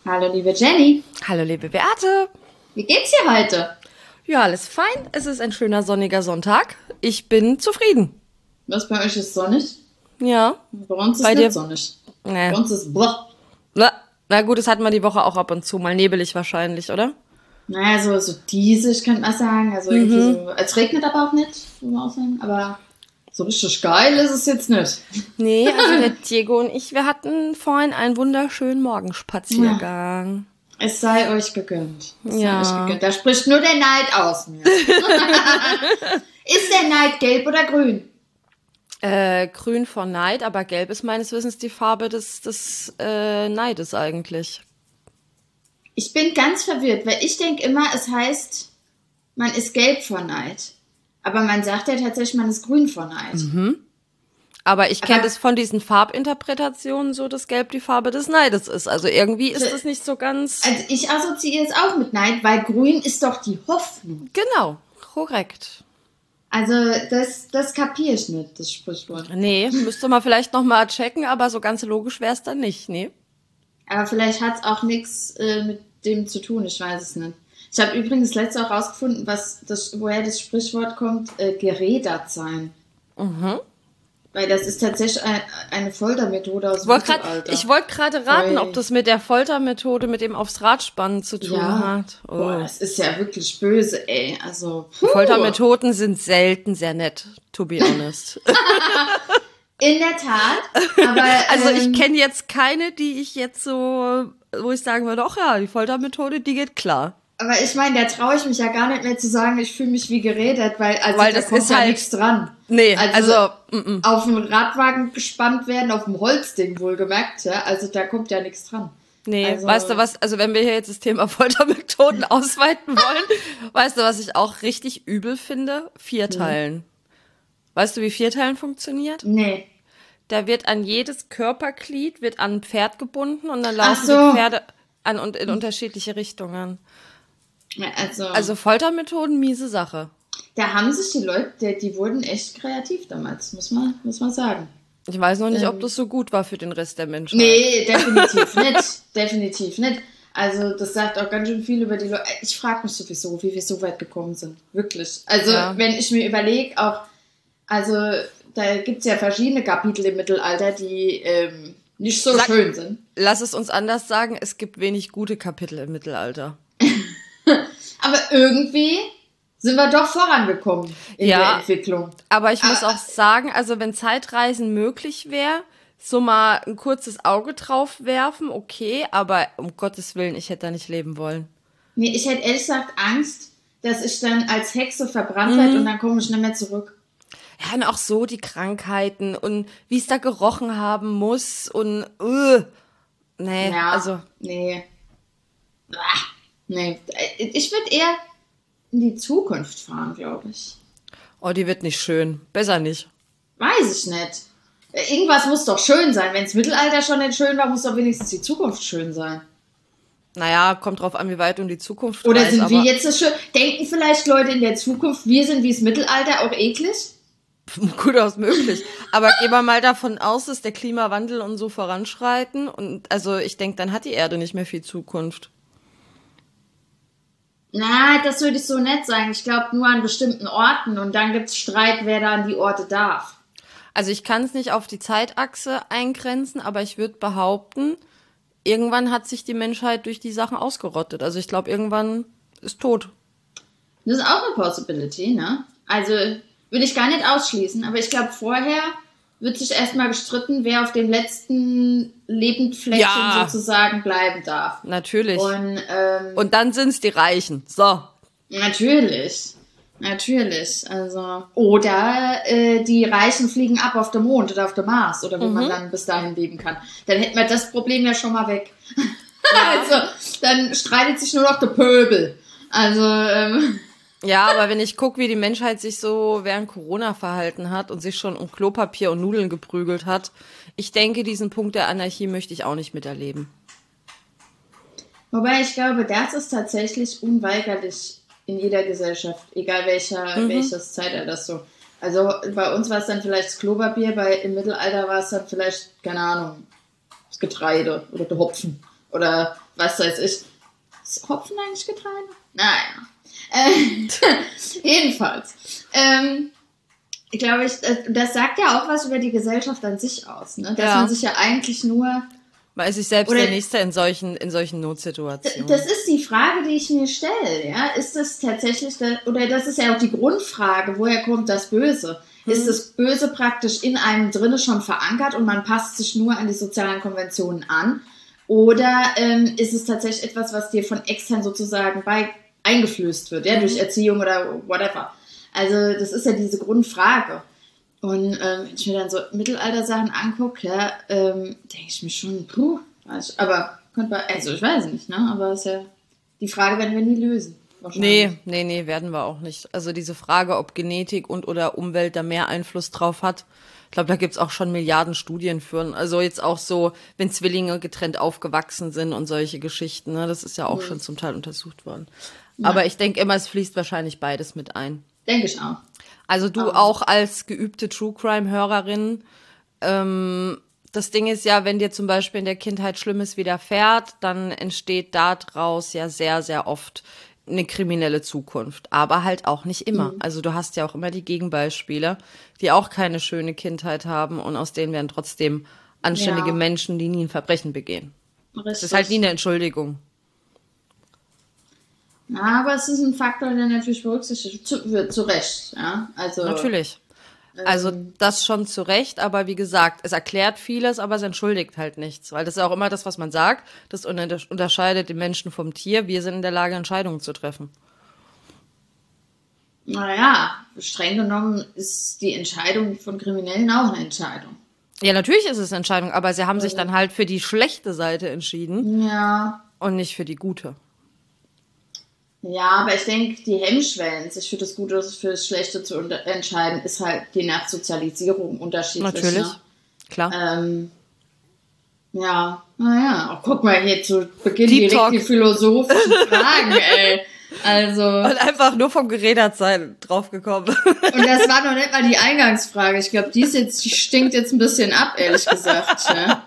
Hallo, liebe Jenny. Hallo, liebe Beate. Wie geht's dir heute? Ja, alles fein. Es ist ein schöner sonniger Sonntag. Ich bin zufrieden. Was, bei euch ist sonnig? Ja. Bei uns ist Bei nicht dir? sonnig. Nee. Bei uns ist blach. Na gut, das hatten wir die Woche auch ab und zu. Mal nebelig wahrscheinlich, oder? Naja, so diesig könnte man sagen. Also irgendwie so. Es regnet aber auch nicht, muss man auch sagen. Aber so richtig geil ist es jetzt nicht. Nee, also der Diego und ich, wir hatten vorhin einen wunderschönen Morgenspaziergang. Es sei euch gegönnt. Ja. Sei euch gegönnt. Da spricht nur der Neid aus mir. Ist der Neid gelb oder grün? Grün vor Neid, aber gelb ist meines Wissens die Farbe des Neides eigentlich. Ich bin ganz verwirrt, weil ich denke immer, es heißt, man ist gelb vor Neid. Aber man sagt ja tatsächlich, man ist grün vor Neid. Aber ich kenne das von diesen Farbinterpretationen so, dass Gelb die Farbe des Neides ist. Also irgendwie ist das nicht so ganz... Also ich assoziiere es auch mit Neid, weil grün ist doch die Hoffnung. Genau, korrekt. Also das kapiere ich nicht, das Sprichwort. Nee, müsste man vielleicht nochmal checken, aber so ganz logisch wäre es dann nicht, nee. Aber vielleicht hat es auch nichts mit dem zu tun, ich weiß es nicht. Ich habe übrigens letztes auch rausgefunden, woher das Sprichwort kommt, gerädert sein. Weil das ist tatsächlich eine Foltermethode aus dem Mittelalter. Ich wollte gerade raten, ob das mit der Foltermethode, mit dem aufs Rad spannen zu tun hat. Oh. Boah, das ist ja wirklich böse, ey. Also, Foltermethoden sind selten sehr nett, to be honest. In der Tat, aber... Also ich kenne jetzt keine, die ich jetzt so, wo ich sagen würde, ach ja, die Foltermethode, die geht klar. Aber ich meine, da traue ich mich ja gar nicht mehr zu sagen, ich fühle mich wie gerädert, weil da das kommt ist ja halt nichts dran. Nee, auf dem Radwagen gespannt werden, auf dem Holzding wohlgemerkt, ja, also da kommt ja nichts dran. Nee, also, weißt du was, also wenn wir hier jetzt das Thema Foltermethoden ausweiten wollen, weißt du, was ich auch richtig übel finde? Vierteilen. Weißt du, wie Vierteilen funktioniert? Nee. Da wird an jedes Körperglied, wird an ein Pferd gebunden und dann laufen die Pferde in unterschiedliche Richtungen. Also Foltermethoden, miese Sache. Da haben sich die Leute, die wurden echt kreativ damals, muss man sagen. Ich weiß noch nicht, ob das so gut war für den Rest der Menschheit. Nee, definitiv nicht. Definitiv nicht. Also das sagt auch ganz schön viel über die Leute. Ich frage mich sowieso, wie wir so weit gekommen sind. Wirklich. Also wenn ich mir überlege, auch, also da gibt es ja verschiedene Kapitel im Mittelalter, die nicht so schön sind. Lass es uns anders sagen, es gibt wenig gute Kapitel im Mittelalter. Aber irgendwie sind wir doch vorangekommen in der Entwicklung. Aber ich muss auch sagen, also wenn Zeitreisen möglich wäre, so mal ein kurzes Auge drauf werfen, okay, aber um Gottes Willen, ich hätte da nicht leben wollen. Nee, ich hätte ehrlich gesagt Angst, dass ich dann als Hexe verbrannt werde und dann komme ich nicht mehr zurück. Ja, und auch so die Krankheiten und wie es da gerochen haben muss und nee, ja, also nee. Nee, ich würde eher in die Zukunft fahren, glaube ich. Oh, die wird nicht schön. Besser nicht. Weiß ich nicht. Irgendwas muss doch schön sein. Wenn das Mittelalter schon nicht schön war, muss doch wenigstens die Zukunft schön sein. Naja, kommt drauf an, wie weit du in die Zukunft Oder reist, sind wir jetzt so schön? Denken vielleicht Leute in der Zukunft, wir sind wie das Mittelalter auch eklig? Gut aus möglich. Aber gehen wir mal davon aus, dass der Klimawandel und so voranschreiten. Und also ich denke, dann hat die Erde nicht mehr viel Zukunft. Na, das würde ich so nett sagen. Ich glaube nur an bestimmten Orten und dann gibt es Streit, wer da an die Orte darf. Also ich kann es nicht auf die Zeitachse eingrenzen, aber ich würde behaupten, irgendwann hat sich die Menschheit durch die Sachen ausgerottet. Also ich glaube, irgendwann ist tot. Das ist auch eine Possibility, ne? Also würde ich gar nicht ausschließen, aber ich glaube, vorher wird sich erstmal gestritten, wer auf dem letzten Lebendfleckchen sozusagen bleiben darf. Natürlich. Und dann sind es die Reichen. So. Natürlich. Also. Oder die Reichen fliegen ab auf den Mond oder auf den Mars oder wo man dann bis dahin leben kann. Dann hätten wir das Problem ja schon mal weg. Also, dann streitet sich nur noch der Pöbel. Also, Ja, aber wenn ich gucke, wie die Menschheit sich so während Corona verhalten hat und sich schon um Klopapier und Nudeln geprügelt hat, ich denke, diesen Punkt der Anarchie möchte ich auch nicht miterleben. Wobei ich glaube, das ist tatsächlich unweigerlich in jeder Gesellschaft, egal welches Zeitalter das so. Also bei uns war es dann vielleicht das Klopapier, im Mittelalter war es dann vielleicht, keine Ahnung, das Getreide oder der Hopfen. Oder was weiß ich. Ist Hopfen eigentlich Getreide? Naja. Jedenfalls. Ich glaube, das sagt ja auch was über die Gesellschaft an sich aus, ne? Dass man sich ja eigentlich nur... Man ist sich selbst der Nächste in solchen Notsituationen. Das ist die Frage, die ich mir stelle. Ja? Ist das tatsächlich, oder das ist ja auch die Grundfrage, woher kommt das Böse? Ist das Böse praktisch in einem drinne schon verankert und man passt sich nur an die sozialen Konventionen an? Oder ist es tatsächlich etwas, was dir von extern sozusagen eingeflößt wird, ja, durch Erziehung oder whatever? Also das ist ja diese Grundfrage. Und wenn ich mir dann so Mittelalter-Sachen angucke, ja, denke ich mir schon, aber also ich weiß nicht, ne? Aber ist ja die Frage, werden wir nie lösen. Nee, werden wir auch nicht. Also diese Frage, ob Genetik und oder Umwelt da mehr Einfluss drauf hat, ich glaube, da gibt's auch schon Milliarden Studien für. Also jetzt auch so, wenn Zwillinge getrennt aufgewachsen sind und solche Geschichten, ne? Das ist ja auch schon zum Teil untersucht worden. Ja. Aber ich denke immer, es fließt wahrscheinlich beides mit ein. Denke ich auch. Also du auch als geübte True-Crime-Hörerin, das Ding ist ja, wenn dir zum Beispiel in der Kindheit Schlimmes widerfährt, dann entsteht daraus ja sehr, sehr oft eine kriminelle Zukunft. Aber halt auch nicht immer. Also du hast ja auch immer die Gegenbeispiele, die auch keine schöne Kindheit haben und aus denen werden trotzdem anständige Menschen, die nie ein Verbrechen begehen. Richtig. Das ist halt nie eine Entschuldigung. Ja, aber es ist ein Faktor, der natürlich berücksichtigt wird, zu Recht. Ja? Also, natürlich. Also das schon zu Recht, aber wie gesagt, es erklärt vieles, aber es entschuldigt halt nichts. Weil das ist auch immer das, was man sagt. Das unterscheidet den Menschen vom Tier. Wir sind in der Lage, Entscheidungen zu treffen. Naja, streng genommen ist die Entscheidung von Kriminellen auch eine Entscheidung. Ja, natürlich ist es eine Entscheidung, aber sie haben sich dann halt für die schlechte Seite entschieden. Ja. Und nicht für die gute. Ja, aber ich denke, die Hemmschwellen, sich für das Gute oder für das Schlechte zu entscheiden, ist halt je nach Sozialisierung unterschiedlich. Natürlich, ne? Klar. Ja, naja, auch guck mal hier zu Beginn Deep direkt Talk. Die philosophischen Fragen, ey. Also. Und einfach nur vom Gerädertsein draufgekommen. Und das war noch nicht mal die Eingangsfrage. Ich glaube, die stinkt jetzt ein bisschen ab, ehrlich gesagt.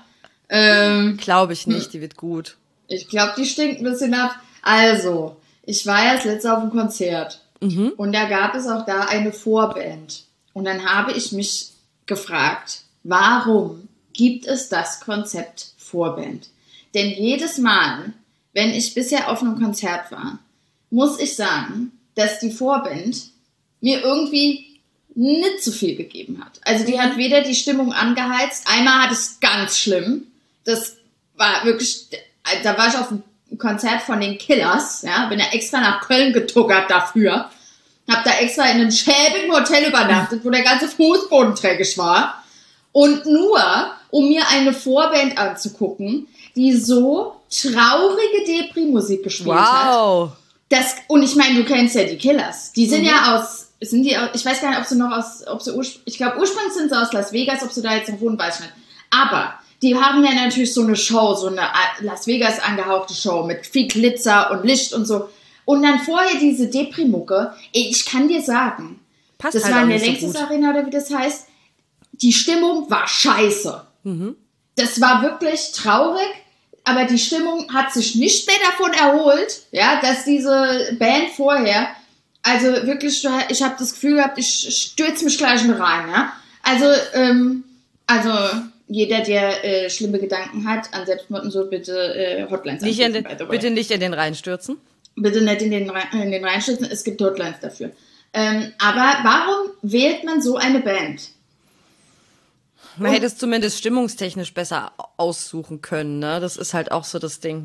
Ja. Glaube ich nicht, die wird gut. Ich glaube, die stinkt ein bisschen ab. Also, ich war ja das letzte auf dem Konzert. Und da gab es auch da eine Vorband. Und dann habe ich mich gefragt, warum gibt es das Konzept Vorband? Denn jedes Mal, wenn ich bisher auf einem Konzert war, muss ich sagen, dass die Vorband mir irgendwie nicht zu viel gegeben hat. Also die hat weder die Stimmung angeheizt, einmal hat es ganz schlimm. Das war wirklich, da war ich auf einem Konzert von den Killers, ja, bin ja extra nach Köln getuckert dafür, hab da extra in einem schäbigen Hotel übernachtet, wo der ganze Fußboden dreckig war und nur, um mir eine Vorband anzugucken, die so traurige Depri-Musik gespielt hat. Und ich meine, du kennst ja die Killers, die sind ja ich weiß gar nicht, ich glaube ursprünglich sind sie aus Las Vegas, ob sie da jetzt noch wohnen, weiß ich nicht, aber die haben ja natürlich so eine Show, so eine Las Vegas angehauchte Show mit viel Glitzer und Licht und so. Und dann vorher diese Depri-Mucke. Ich kann dir sagen, das halt war in der Längstes Arena oder wie das heißt. Die Stimmung war scheiße. Das war wirklich traurig, aber die Stimmung hat sich nicht mehr davon erholt, ja, dass diese Band vorher, also wirklich, ich habe das Gefühl gehabt, ich stürze mich gleich mit rein, ja. Also jeder, der schlimme Gedanken hat an Selbstmord und so, bitte Hotlines anrufen. Bitte nicht in den Rhein stürzen. Bitte nicht in den Rhein stürzen, es gibt Hotlines dafür. Aber warum wählt man so eine Band? Man hätte es zumindest stimmungstechnisch besser aussuchen können, ne? Das ist halt auch so das Ding.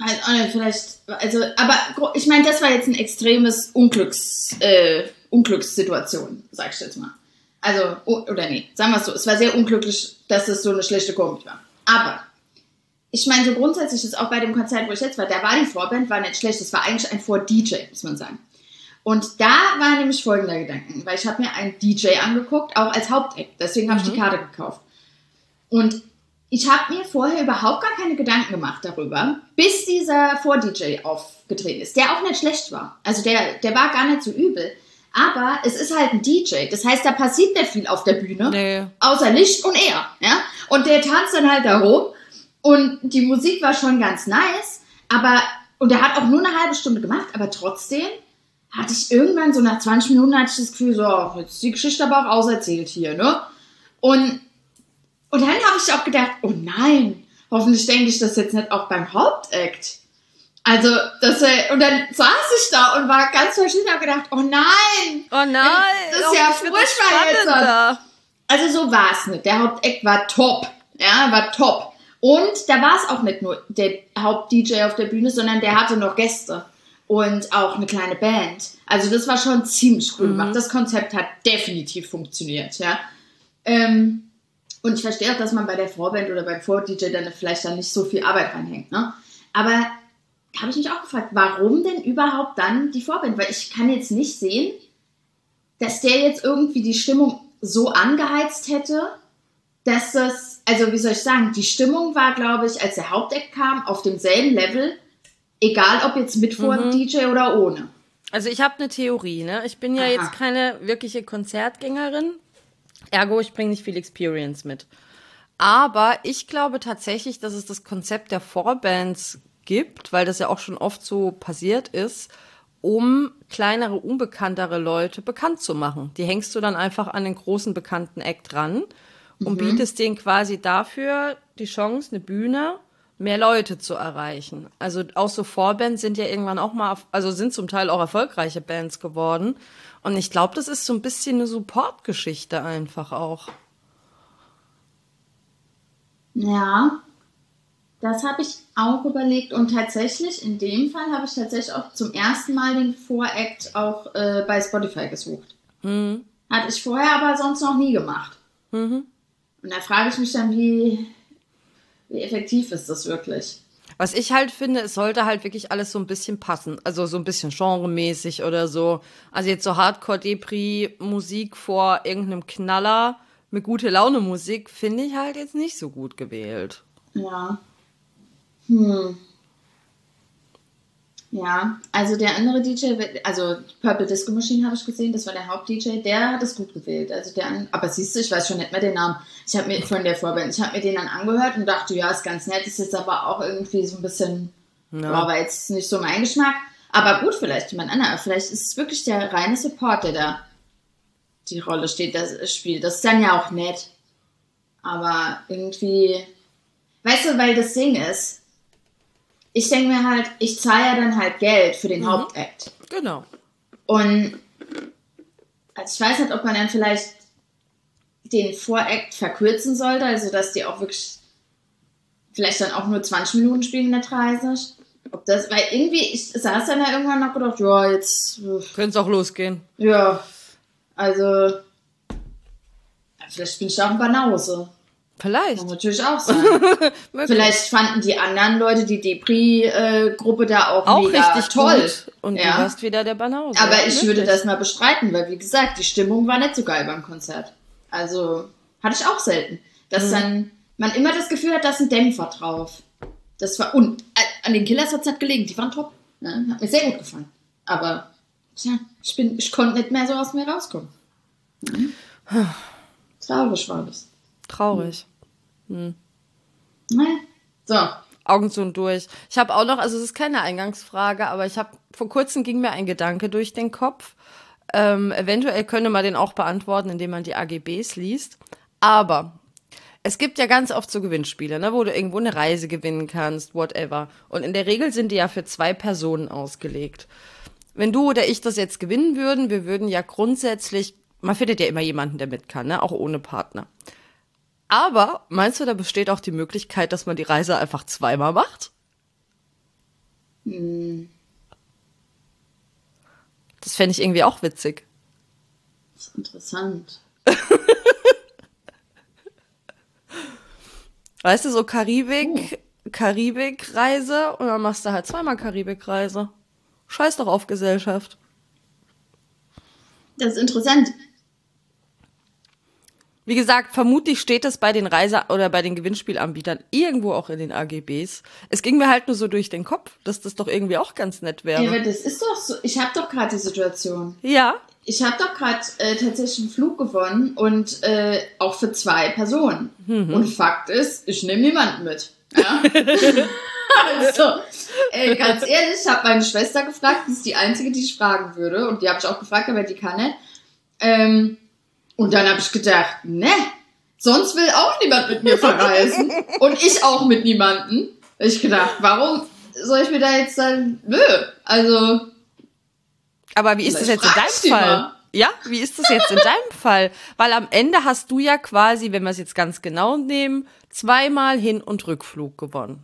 Aber ich meine, das war jetzt ein extremes Unglückssituation, sag ich jetzt mal. Also, oder nee, sagen wir es so, es war sehr unglücklich, dass es so eine schlechte Kombi war. Aber, ich meine, so grundsätzlich ist auch bei dem Konzert, wo ich jetzt war, da war die Vorband, war nicht schlecht, das war eigentlich ein Vor-DJ, muss man sagen. Und da war nämlich folgender Gedanken, weil ich habe mir einen DJ angeguckt, auch als Hauptact, deswegen habe ich die Karte gekauft. Und ich habe mir vorher überhaupt gar keine Gedanken gemacht darüber, bis dieser Vor-DJ aufgetreten ist, der auch nicht schlecht war. Also der war gar nicht so übel. Aber es ist halt ein DJ. Das heißt, da passiert nicht viel auf der Bühne. Nee. Außer Licht und er. Ja? Und der tanzt dann halt da rum. Und die Musik war schon ganz nice, und er hat auch nur eine halbe Stunde gemacht, aber trotzdem hatte ich irgendwann so nach 20 Minuten hatte ich das Gefühl, so, jetzt ist die Geschichte aber auch auserzählt hier, ne? Und dann habe ich auch gedacht, oh nein, hoffentlich denke ich das jetzt nicht auch beim Hauptakt. Also, und dann saß ich da und war ganz verschieden und habe gedacht, oh nein! Oh nein! Das ist ja furchtbar jetzt. Also so war es nicht. Der Hauptakt war top. Ja, war top. Und da war es auch nicht nur der Haupt-DJ auf der Bühne, sondern der hatte noch Gäste. Und auch eine kleine Band. Also das war schon ziemlich cool gemacht. Das Konzept hat definitiv funktioniert, ja. Und ich verstehe auch, dass man bei der Vorband oder beim Vor-DJ dann vielleicht dann nicht so viel Arbeit reinhängt, ne? Aber da habe ich mich auch gefragt, warum denn überhaupt dann die Vorband? Weil ich kann jetzt nicht sehen, dass der jetzt irgendwie die Stimmung so angeheizt hätte, dass das, also wie soll ich sagen, die Stimmung war, glaube ich, als der Hauptakt kam, auf demselben Level, egal ob jetzt mit vor dem DJ oder ohne. Also ich habe eine Theorie, ne? Ich bin ja jetzt keine wirkliche Konzertgängerin, ergo ich bringe nicht viel Experience mit. Aber ich glaube tatsächlich, dass es das Konzept der Vorbands gibt, weil das ja auch schon oft so passiert ist, um kleinere, unbekanntere Leute bekannt zu machen. Die hängst du dann einfach an den großen, bekannten Act dran und bietest denen quasi dafür die Chance, eine Bühne, mehr Leute zu erreichen. Also auch so Vorbands sind ja irgendwann auch mal, also sind zum Teil auch erfolgreiche Bands geworden. Und ich glaube, das ist so ein bisschen eine Support-Geschichte einfach auch. Ja, das habe ich auch überlegt und tatsächlich, in dem Fall habe ich tatsächlich auch zum ersten Mal den Voract auch bei Spotify gesucht. Hatte ich vorher aber sonst noch nie gemacht. Und da frage ich mich dann, wie effektiv ist das wirklich? Was ich halt finde, es sollte halt wirklich alles so ein bisschen passen. Also so ein bisschen genremäßig oder so. Also jetzt so Hardcore-Depri-Musik vor irgendeinem Knaller mit gute Laune-Musik finde ich halt jetzt nicht so gut gewählt. Ja. Ja, also der andere DJ, also Purple Disco Machine habe ich gesehen, das war der Haupt-DJ, der hat es gut gewählt. Also aber siehst du, ich weiß schon nicht mehr den Namen. Ich habe mir von der Vorband, ich habe mir den dann angehört und dachte, ja, ist ganz nett, ist jetzt aber auch irgendwie so ein bisschen, war jetzt nicht so mein Geschmack. Aber gut, vielleicht jemand anderer, vielleicht ist es wirklich der reine Support, der da die Rolle spielt. Das ist dann ja auch nett. Aber irgendwie, weißt du, weil das Ding ist, ich denke mir halt, ich zahle ja dann halt Geld für den Hauptakt. Genau. Und also ich weiß nicht, ob man dann vielleicht den Vorakt verkürzen sollte, also dass die auch wirklich vielleicht dann auch nur 20 Minuten spielen in der 30. Weil irgendwie, ich saß dann da irgendwann noch gedacht, ja, jetzt könnte es auch losgehen. Ja, also vielleicht bin ich da auch ein Banause. Vielleicht. Kann natürlich auch sein. Vielleicht fanden die anderen Leute die Depri-Gruppe da auch mega richtig toll. Gut. Und du warst wieder der Banause. Aber ich würde das mal bestreiten, weil wie gesagt, die Stimmung war nicht so geil beim Konzert. Also hatte ich auch selten. Dass dann man immer das Gefühl hat, da ist ein Dämpfer drauf. Das war, und an den Killers hat es nicht gelegen, die waren top. Ne? Hat mir sehr gut gefallen. Aber tja, ich konnte nicht mehr so aus mir rauskommen. Traurig war das. Traurig. So. Augen zu und durch. Ich habe auch noch, also es ist keine Eingangsfrage, aber vor kurzem ging mir ein Gedanke durch den Kopf. Eventuell könnte man den auch beantworten, indem man die AGBs liest. Aber es gibt ja ganz oft so Gewinnspiele, ne, wo du irgendwo eine Reise gewinnen kannst, whatever. Und in der Regel sind die ja für 2 Personen ausgelegt. Wenn du oder ich das jetzt gewinnen würden, wir würden ja grundsätzlich, man findet ja immer jemanden, der mit kann, ne, auch ohne Partner. Aber meinst du, da besteht auch die Möglichkeit, dass man die Reise einfach 2-mal macht? Das fände ich irgendwie auch witzig. Das ist interessant. Weißt du, so Karibik-Reise und dann machst du halt 2-mal Karibik-Reise. Scheiß doch auf Gesellschaft. Das ist interessant. Wie gesagt, vermutlich steht das bei den oder bei den Gewinnspielanbietern irgendwo auch in den AGBs. Es ging mir halt nur so durch den Kopf, dass das doch irgendwie auch ganz nett wäre. Ja, aber das ist doch so. Ich habe doch gerade die Situation. Ja. Ich habe doch gerade tatsächlich einen Flug gewonnen und auch für 2 Personen. Und Fakt ist, ich nehme niemanden mit. Ja. Also, ganz ehrlich, ich habe meine Schwester gefragt, die ist die Einzige, die ich fragen würde. Und die habe ich auch gefragt, aber die kann nicht. Und dann habe ich gedacht, ne, sonst will auch niemand mit mir verreisen. Und ich auch mit niemandem. Ich gedacht, warum soll ich mir da jetzt sagen, nö, also... Aber wie ist das jetzt in deinem Fall? Ja, wie ist das jetzt in deinem Fall? Weil am Ende hast du ja quasi, wenn wir es jetzt ganz genau nehmen, 2-mal Hin- und Rückflug gewonnen.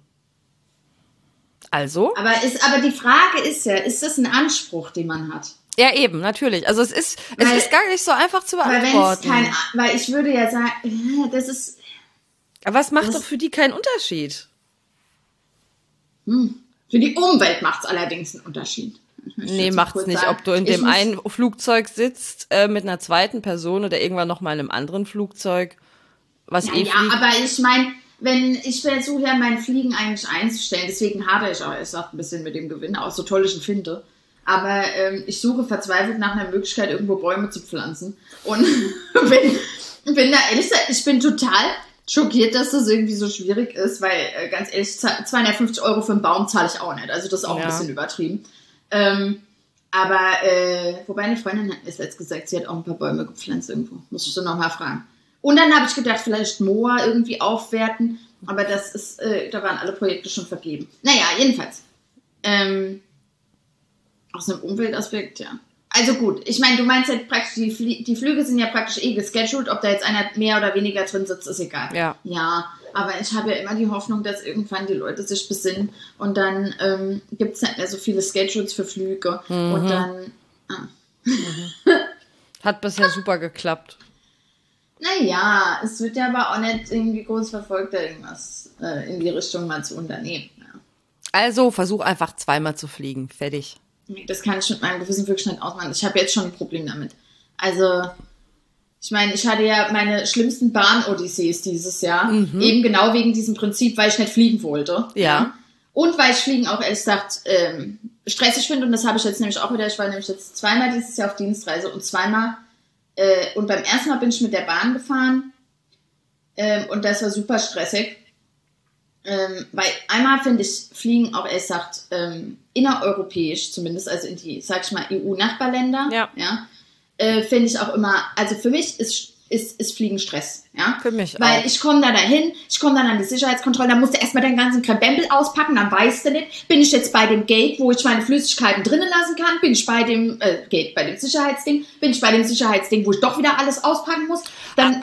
Also? Aber die Frage ist ja, ist das ein Anspruch, den man hat? Ja, eben, natürlich. Also es ist gar nicht so einfach zu beantworten. Weil ich würde ja sagen, das ist... Aber es macht doch für die keinen Unterschied. Für die Umwelt macht es allerdings einen Unterschied. Nee, macht's nicht. Ob du in dem einen Flugzeug sitzt mit einer zweiten Person oder irgendwann noch mal in einem anderen Flugzeug, was fliegt. Ja, aber ich meine, ich versuche ja mein Fliegen eigentlich einzustellen, deswegen hadere ich auch erst ein bisschen mit dem Gewinn, auch so toll ich ihn finde. Aber ich suche verzweifelt nach einer Möglichkeit, irgendwo Bäume zu pflanzen. Und bin da ehrlich gesagt, ich bin total schockiert, dass das irgendwie so schwierig ist, weil ganz ehrlich, 250 € für einen Baum zahle ich auch nicht. Also das ist auch ein bisschen übertrieben. Aber wobei eine Freundin hat es jetzt gesagt, sie hat auch ein paar Bäume gepflanzt irgendwo. Muss ich so nochmal fragen. Und dann habe ich gedacht, vielleicht Moa irgendwie aufwerten. Aber das ist, da waren alle Projekte schon vergeben. Naja, jedenfalls. Aus einem Umweltaspekt, ja. Also gut, ich meine, du meinst ja praktisch, die Flüge sind ja praktisch gescheduled, ob da jetzt einer mehr oder weniger drin sitzt, ist egal. Ja. Ja, aber ich habe ja immer die Hoffnung, dass irgendwann die Leute sich besinnen und dann gibt es nicht mehr so viele Schedules für Flüge und dann... Hat bisher super geklappt. Naja, es wird ja aber auch nicht irgendwie groß verfolgt, da irgendwas in die Richtung mal zu unternehmen. Ja. Also versuch einfach 2-mal zu fliegen. Fertig. Das kann ich mit meinem Gewissen wirklich nicht ausmachen. Ich habe jetzt schon ein Problem damit. Also, ich meine, ich hatte ja meine schlimmsten Bahn-Odyssees dieses Jahr. Eben genau wegen diesem Prinzip, weil ich nicht fliegen wollte. Ja. Und weil ich Fliegen auch ehrlich gesagt stressig finde. Und das habe ich jetzt nämlich auch wieder. Ich war nämlich jetzt 2-mal dieses Jahr auf Dienstreise und 2-mal. Und beim ersten Mal bin ich mit der Bahn gefahren. Und das war super stressig. Weil einmal finde ich Fliegen auch ehrlich gesagt innereuropäisch zumindest, also in die, sag ich mal, EU-Nachbarländer, ja finde ich auch immer, also für mich ist Fliegen Stress, ja. Für mich weil auch. Ich komme da dahin, ich komme dann an die Sicherheitskontrolle, dann musst du erstmal den ganzen Krempel auspacken, dann weißt du nicht, bin ich jetzt bei dem Gate, wo ich meine Flüssigkeiten drinnen lassen kann, bin ich bei dem Gate, bei dem Sicherheitsding, bin ich bei dem Sicherheitsding, wo ich doch wieder alles auspacken muss, dann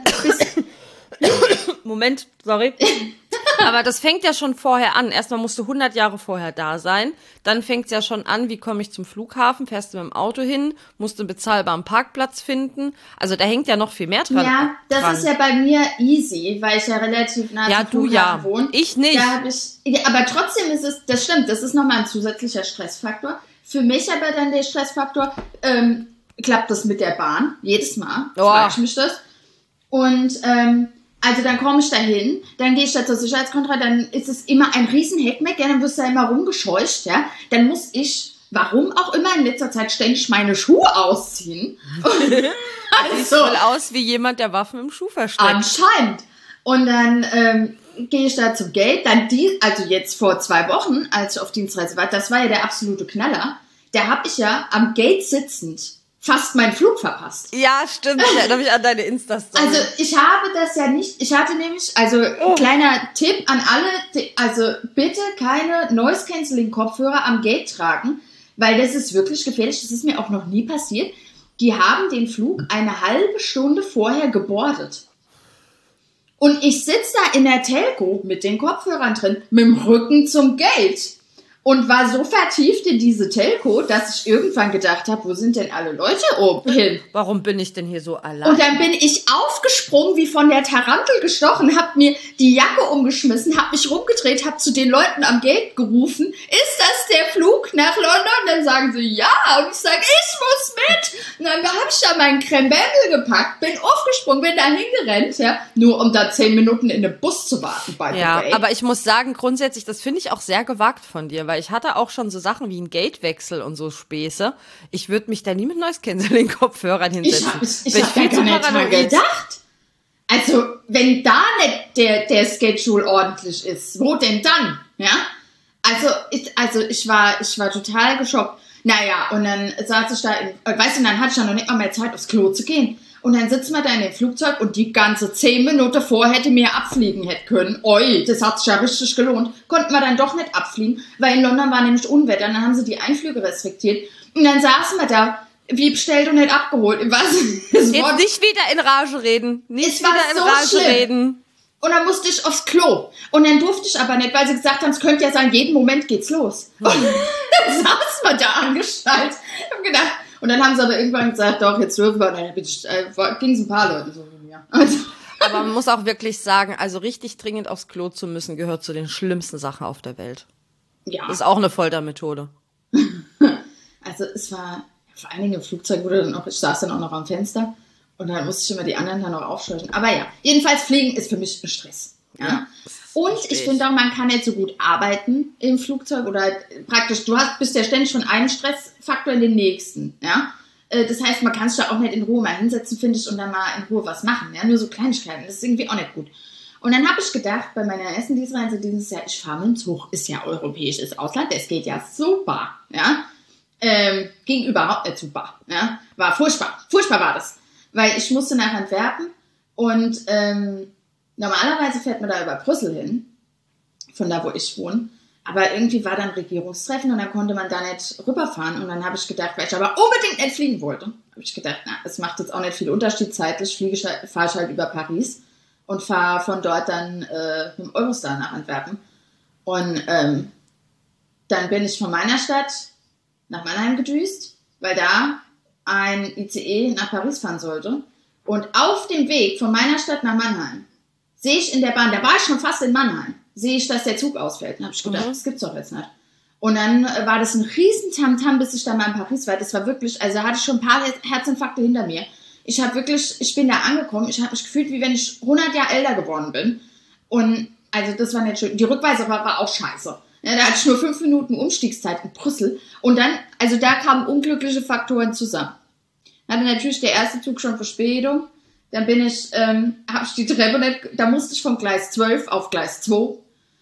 Moment, sorry. Aber das fängt ja schon vorher an. Erstmal musst du 100 Jahre vorher da sein. Dann fängt es ja schon an, wie komme ich zum Flughafen? Fährst du mit dem Auto hin? Musst du einen bezahlbaren Parkplatz finden? Also da hängt ja noch viel mehr dran. Ja, das ist ja bei mir easy, weil ich ja relativ nah zum Flughafen wohne. Ich nicht. Aber trotzdem ist es, das stimmt, das ist nochmal ein zusätzlicher Stressfaktor. Für mich aber dann der Stressfaktor, klappt das mit der Bahn. Jedes Mal frage ich mich das. Und also dann komme ich da hin, dann gehe ich da zur Sicherheitskontrolle, dann ist es immer ein riesen Heckmeck, ja, dann wirst du da immer rumgescheucht, ja. Dann muss ich, warum auch immer in letzter Zeit, ständig meine Schuhe ausziehen. Sieht voll aus wie jemand, der Waffen im Schuh versteckt. Anscheinend. Und dann gehe ich da zum Gate, also jetzt vor 2 Wochen, als ich auf Dienstreise war, das war ja der absolute Knaller, da habe ich ja am Gate sitzend fast meinen Flug verpasst. Ja, stimmt. Ich erinnere mich an deine Insta-Story. Also ich habe das ja nicht, ich hatte nämlich, also kleiner Tipp an alle, also bitte keine Noise-Canceling-Kopfhörer am Gate tragen, weil das ist wirklich gefährlich, das ist mir auch noch nie passiert. Die haben den Flug eine halbe Stunde vorher gebordet. Und ich sitze da in der Telco mit den Kopfhörern drin, mit dem Rücken zum Gate. Und war so vertieft in diese Telco, dass ich irgendwann gedacht habe, wo sind denn alle Leute oben hin? Warum bin ich denn hier so allein? Und dann bin ich aufgesprungen, wie von der Tarantel gestochen, hab mir die Jacke umgeschmissen, hab mich rumgedreht, hab zu den Leuten am Gate gerufen, ist das der Flug nach London? Und dann sagen sie, ja. Und ich sage, ich muss mit. Und dann habe ich da meinen Krembel gepackt, bin aufgesprungen, bin da hingerannt, ja, nur um da 10 Minuten in den Bus zu warten. Ja, aber ich muss sagen, grundsätzlich, das finde ich auch sehr gewagt von dir, weil ich hatte auch schon so Sachen wie einen Gatewechsel und so Späße. Ich würde mich da nie mit Noise-Canceling-Kopfhörern hinsetzen. Ich hab da gar nicht mal gedacht. Also, wenn da nicht der Schedule ordentlich ist, wo denn dann? Ja? Also ich war total geschockt. Naja, und dann saß ich da, weißt du, dann hatte ich ja noch nicht mal mehr Zeit, aufs Klo zu gehen. Und dann sitzen wir da in dem Flugzeug und die ganze 10 Minuten vor hätte mir abfliegen hätte können. Oi, das hat sich ja richtig gelohnt. Konnten wir dann doch nicht abfliegen, weil in London war nämlich Unwetter. Und dann haben sie die Einflüge restriktiert. Und dann saßen wir da, wie bestellt und nicht abgeholt. Was? Jetzt nicht wieder in Rage reden. Nicht wieder in Rage reden. Und dann musste ich aufs Klo. Und dann durfte ich aber nicht, weil sie gesagt haben, es könnte ja sein, jeden Moment geht's los. Und dann saßen wir da angeschnallt. Ich hab gedacht, und dann haben sie aber irgendwann gesagt, doch, jetzt dürfen wir. Und dann ging es ein paar Leute so wie mir. Also. Aber man muss auch wirklich sagen, also richtig dringend aufs Klo zu müssen, gehört zu den schlimmsten Sachen auf der Welt. Ja. Das ist auch eine Foltermethode. Also es war vor allen Dingen im Flugzeug, ich saß dann auch noch am Fenster und dann musste ich immer die anderen dann noch aufscheuchen. Aber ja, jedenfalls Fliegen ist für mich ein Stress. Ja. Und ich finde auch, man kann nicht so gut arbeiten im Flugzeug oder praktisch, bist ja ständig von einem Stressfaktor in den nächsten. Ja. Das heißt, man kann sich da auch nicht in Ruhe mal hinsetzen, finde ich, und dann mal in Ruhe was machen. Ja. Nur so Kleinigkeiten, das ist irgendwie auch nicht gut. Und dann habe ich gedacht, bei meiner ersten Dienstreise dieses Jahr, ich fahre mit dem Zug, ist ja europäisches Ausland, das geht ja super. Ja. Ging überhaupt nicht super. Ja? War furchtbar. Furchtbar war das. Weil ich musste nach Antwerpen und normalerweise fährt man da über Brüssel hin, von da, wo ich wohne. Aber irgendwie war dann Regierungstreffen und dann konnte man da nicht rüberfahren. Und dann habe ich gedacht, weil ich aber unbedingt nicht fliegen wollte, habe ich gedacht, na, es macht jetzt auch nicht viel Unterschied zeitlich. Fahre ich halt über Paris und fahre von dort dann mit dem Eurostar nach Antwerpen. Und dann bin ich von meiner Stadt nach Mannheim gedüst, weil da ein ICE nach Paris fahren sollte. Und auf dem Weg von meiner Stadt nach Mannheim sehe ich in der Bahn, da war ich schon fast in Mannheim, sehe ich, dass der Zug ausfällt. Dann habe ich gedacht, das gibt's doch jetzt nicht. Und dann war das ein riesen Tamtam, bis ich dann mal in Paris war. Das war wirklich, also hatte ich schon ein paar Herzinfarkte hinter mir. Ich bin da angekommen, ich habe mich gefühlt, wie wenn ich 100 Jahre älter geworden bin. Und also das war nicht schön. Die Rückreise war auch scheiße. Ja, da hatte ich nur 5 Minuten Umstiegszeit in Brüssel. Und dann, also da kamen unglückliche Faktoren zusammen. Hatte natürlich der erste Zug schon Verspätung. Dann habe ich die Treppe nicht, da musste ich vom Gleis 12 auf Gleis 2.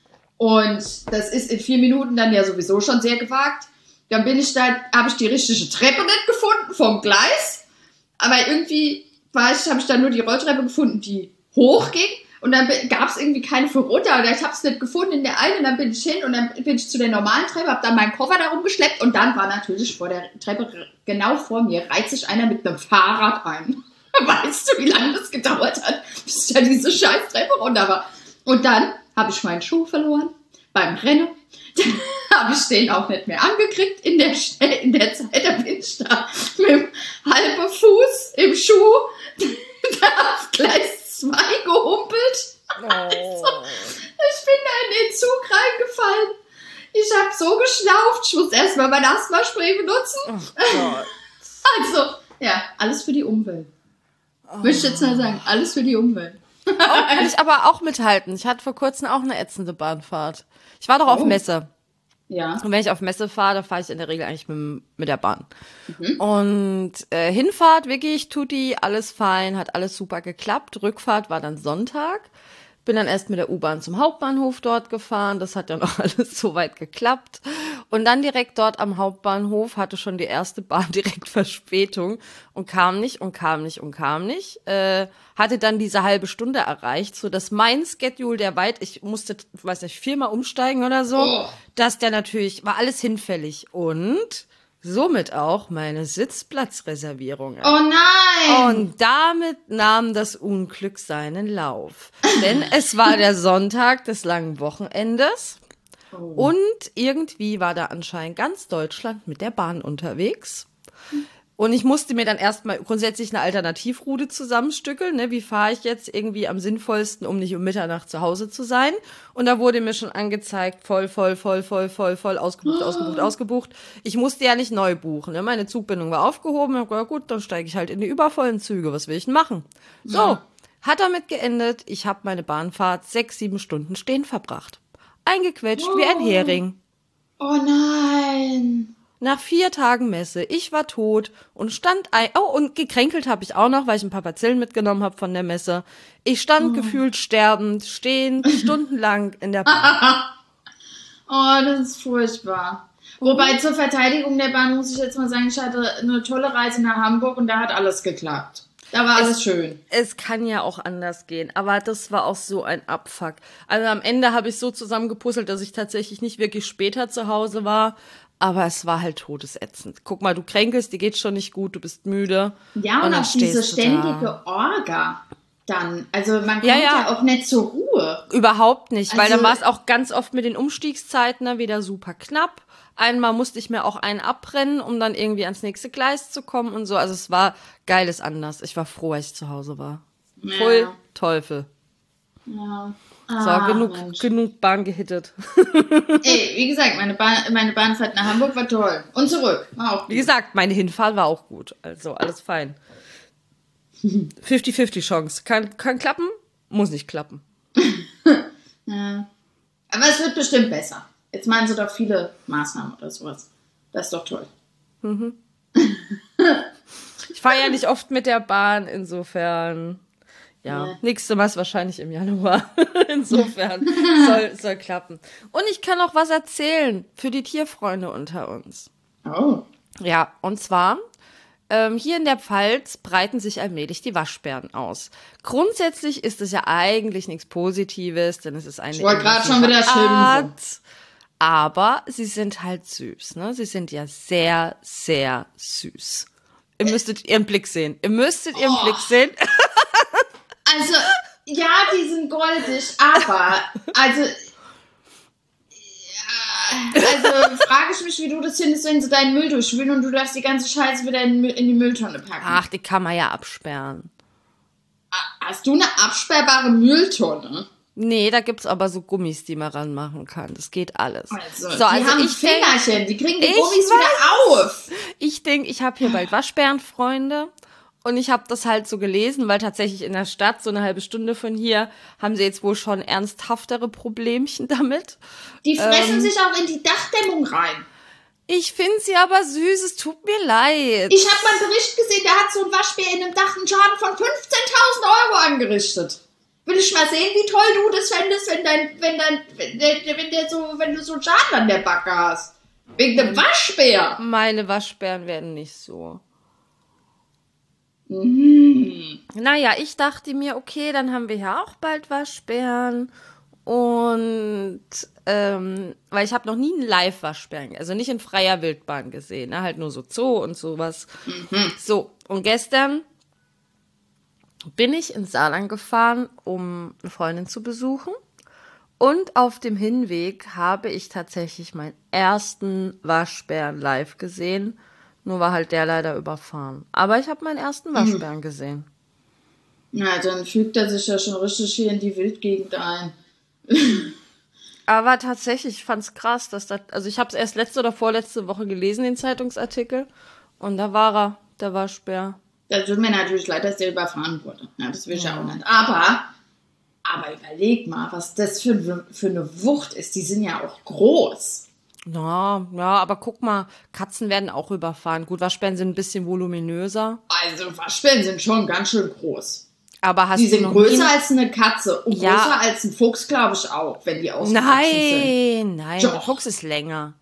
Und das ist in 4 Minuten dann ja sowieso schon sehr gewagt. Dann habe ich die richtige Treppe nicht gefunden vom Gleis. Aber irgendwie habe ich dann nur die Rolltreppe gefunden, die hochging. Und dann gab es irgendwie keine für runter. Oder ich habe es nicht gefunden in der einen. Und dann bin ich hin und dann bin ich zu der normalen Treppe, habe dann meinen Koffer da rumgeschleppt. Und dann war natürlich vor der Treppe genau vor mir, reiht sich einer mit einem Fahrrad ein. Weißt du, wie lange das gedauert hat, bis ich da diese scheiß Treppe runter war. Und dann habe ich meinen Schuh verloren beim Rennen. Dann habe ich den auch nicht mehr angekriegt in der Zeit. Da bin ich da mit dem halben Fuß im Schuh da auf Gleis 2 gehumpelt. Oh. Also, ich bin da in den Zug reingefallen. Ich habe so geschnauft. Ich muss erstmal mein Asthma-Spray benutzen. Oh Gott. Also, ja, alles für die Umwelt. Oh. Möchte ich jetzt mal sagen, alles für die Umwelt. Oh, kann ich aber auch mithalten. Ich hatte vor kurzem auch eine ätzende Bahnfahrt. Ich war doch auf Messe. Ja. Und wenn ich auf Messe fahre, dann fahre ich in der Regel eigentlich mit der Bahn. Mhm. Und Hinfahrt, wirklich, tutti, alles fein, hat alles super geklappt. Rückfahrt war dann Sonntag. Bin dann erst mit der U-Bahn zum Hauptbahnhof dort gefahren. Das hat dann auch alles soweit geklappt. Und dann direkt dort am Hauptbahnhof hatte schon die erste Bahn direkt Verspätung und kam nicht. Hatte dann diese halbe Stunde erreicht, so dass mein Schedule, ich musste, weiß nicht, 4-mal umsteigen oder so, dass der natürlich, war alles hinfällig und somit auch meine Sitzplatzreservierungen. Oh nein! Und damit nahm das Unglück seinen Lauf. Denn es war der Sonntag des langen Wochenendes. Oh. Und irgendwie war da anscheinend ganz Deutschland mit der Bahn unterwegs. Und ich musste mir dann erstmal grundsätzlich eine Alternativroute zusammenstückeln. Ne? Wie fahre ich jetzt irgendwie am sinnvollsten, um nicht um Mitternacht zu Hause zu sein? Und da wurde mir schon angezeigt, voll, ausgebucht. Ich musste ja nicht neu buchen. Ne? Meine Zugbindung war aufgehoben. Ich hab gedacht, gut, dann steige ich halt in die übervollen Züge. Was will ich denn machen? So, hat damit geendet. Ich habe meine Bahnfahrt 6-7 Stunden stehen verbracht. Eingequetscht wie ein Hering. Oh nein. Nach 4 Tagen Messe. Ich war tot und und gekränkelt habe ich auch noch, weil ich ein paar Bazillen mitgenommen habe von der Messe. Ich stand gefühlt sterbend, stehend, stundenlang in der Bahn. Oh, das ist furchtbar. Wobei zur Verteidigung der Bahn muss ich jetzt mal sagen, ich hatte eine tolle Reise nach Hamburg und da hat alles geklappt. Da war alles schön. Es kann ja auch anders gehen, aber das war auch so ein Abfuck. Also am Ende habe ich so zusammengepuzzelt, dass ich tatsächlich nicht wirklich später zu Hause war, aber es war halt todesätzend. Guck mal, du kränkelst, dir geht's schon nicht gut, du bist müde. Ja, und auch diese ständige Orga dann. Also man kommt ja auch nicht zur Ruhe. Überhaupt nicht, weil dann war es auch ganz oft mit den Umstiegszeiten wieder super knapp. Einmal musste ich mir auch einen abbrennen, um dann irgendwie ans nächste Gleis zu kommen und so. Also es war geiles anders. Ich war froh, als ich zu Hause war. Ja. Voll Teufel. Ja. Genug Bahn gehittet. Ey, wie gesagt, meine Bahnfahrt nach Hamburg war toll. Und zurück, war auch gut. Wie gesagt, meine Hinfahrt war auch gut. Also alles fein. 50-50 Chance. Kann klappen, muss nicht klappen. Ja. Aber es wird bestimmt besser. Jetzt machen sie doch viele Maßnahmen oder sowas. Das ist doch toll. Mhm. Ich fahre ja nicht oft mit der Bahn, insofern. Ja, nächstes Mal ist wahrscheinlich im Januar. Insofern soll klappen. Und ich kann auch was erzählen für die Tierfreunde unter uns. Oh. Ja, und zwar, hier in der Pfalz breiten sich allmählich die Waschbären aus. Grundsätzlich ist es ja eigentlich nichts Positives, denn es ist eine ich wollte gerade schon wieder Art. Aber sie sind halt süß, ne? Sie sind ja sehr, sehr süß. Ihr müsstet ihren Blick sehen. Blick sehen. Also, ja, die sind goldig, aber, also frage ich mich, wie du das findest, wenn sie deinen Müll durchwühlen und du darfst die ganze Scheiße wieder in die Mülltonne packen. Ach, die kann man ja absperren. Hast du eine absperrbare Mülltonne? Nee, da gibt's aber so Gummis, die man ranmachen kann. Das geht alles. Also die haben Fingerchen, die kriegen die Gummis wieder auf. Ich denke, ich habe hier bald Waschbärenfreunde. Und ich habe das halt so gelesen, weil tatsächlich in der Stadt, so eine halbe Stunde von hier, haben sie jetzt wohl schon ernsthaftere Problemchen damit. Die fressen sich auch in die Dachdämmung rein. Ich finde sie aber süß, es tut mir leid. Ich habe mal einen Bericht gesehen, da hat so ein Waschbär in einem Dach einen Schaden von 15.000 Euro angerichtet. Will ich mal sehen, wie toll du das fändest, wenn du so einen Schaden an der Backe hast. Wegen dem Waschbär. Meine Waschbären werden nicht so. Mhm. Naja, ich dachte mir, okay, dann haben wir ja auch bald Waschbären. Und weil ich habe noch nie einen Live-Waschbären, also nicht in freier Wildbahn gesehen, ne? Halt nur so Zoo und sowas. Mhm. So, und gestern bin ich ins Saarland gefahren, um eine Freundin zu besuchen. Und auf dem Hinweg habe ich tatsächlich meinen ersten Waschbären live gesehen. Nur war halt der leider überfahren. Aber ich habe meinen ersten Waschbären gesehen. Na, dann fügt er sich ja schon richtig hier in die Wildgegend ein. Aber tatsächlich, ich fand's krass, dass das, also ich habe es erst letzte oder vorletzte Woche gelesen, den Zeitungsartikel. Und da war er, der Waschbär. Das tut mir natürlich leid, dass der überfahren wurde. Ja, das will ich ja auch nicht. Aber überleg mal, was das für eine Wucht ist. Die sind ja auch groß. Ja, aber guck mal, Katzen werden auch überfahren. Gut, Waschbären sind ein bisschen voluminöser. Also Waschbären sind schon ganz schön groß. Aber die sind größer als eine Katze und größer als ein Fuchs, glaube ich auch, wenn die ausgewachsen sind. Nein, der Fuchs ist länger.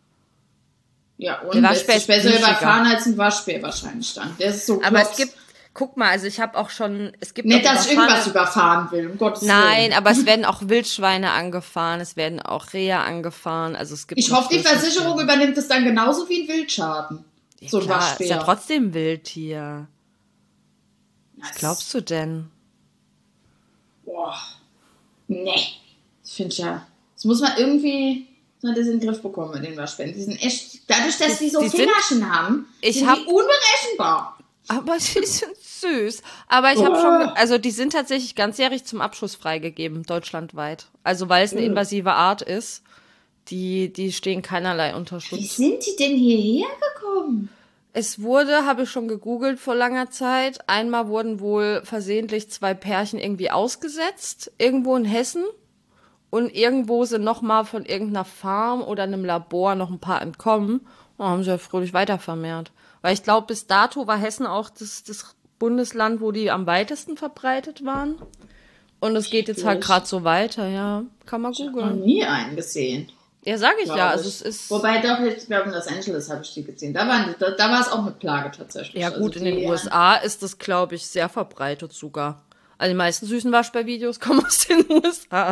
Ja, und der Waschbär ist besser überfahren als ein Waschbär wahrscheinlich dann. Der ist so klops. Aber es gibt, guck mal, also ich habe auch schon, es gibt nicht, dass ich irgendwas überfahren will, um Gottes Willen. Nein, aber es werden auch Wildschweine angefahren, es werden auch Rehe angefauen, also es gibt. Ich hoffe, die Versicherung übernimmt es dann genauso wie ein Wildschaden. Ja, so ein klar, Waschbär. Ist ja trotzdem Wildtier. Was glaubst du denn? Boah. Nee. Ich finde ja, das muss man irgendwie das in den Griff bekommen mit den Waschbären. Die sind echt, dadurch, dass die so Fingerchen haben, sind die unberechenbar. Aber sie sind süß. Aber ich habe schon, also die sind tatsächlich ganzjährig zum Abschuss freigegeben, deutschlandweit. Also weil es eine invasive Art ist, die stehen keinerlei unter Schutz. Wie sind die denn hierher gekommen? Es wurde, habe ich schon gegoogelt vor langer Zeit, einmal wurden wohl versehentlich 2 Pärchen irgendwie ausgesetzt, irgendwo in Hessen. Und irgendwo sind nochmal von irgendeiner Farm oder einem Labor noch ein paar entkommen. haben sie ja fröhlich weiter vermehrt. Weil ich glaube, bis dato war Hessen auch das Bundesland, wo die am weitesten verbreitet waren. Und es geht jetzt halt gerade so weiter, ja. Kann man googeln. Ich habe noch nie einen gesehen. Ja, sage ich ja. Also es ist. Wobei doch, ich glaube in Los Angeles habe ich die gesehen. Da war es auch eine Plage tatsächlich. Ja gut, also in den USA ist das, glaube ich, sehr verbreitet sogar. Also die meisten süßen Waschbär-Videos kommen aus den USA.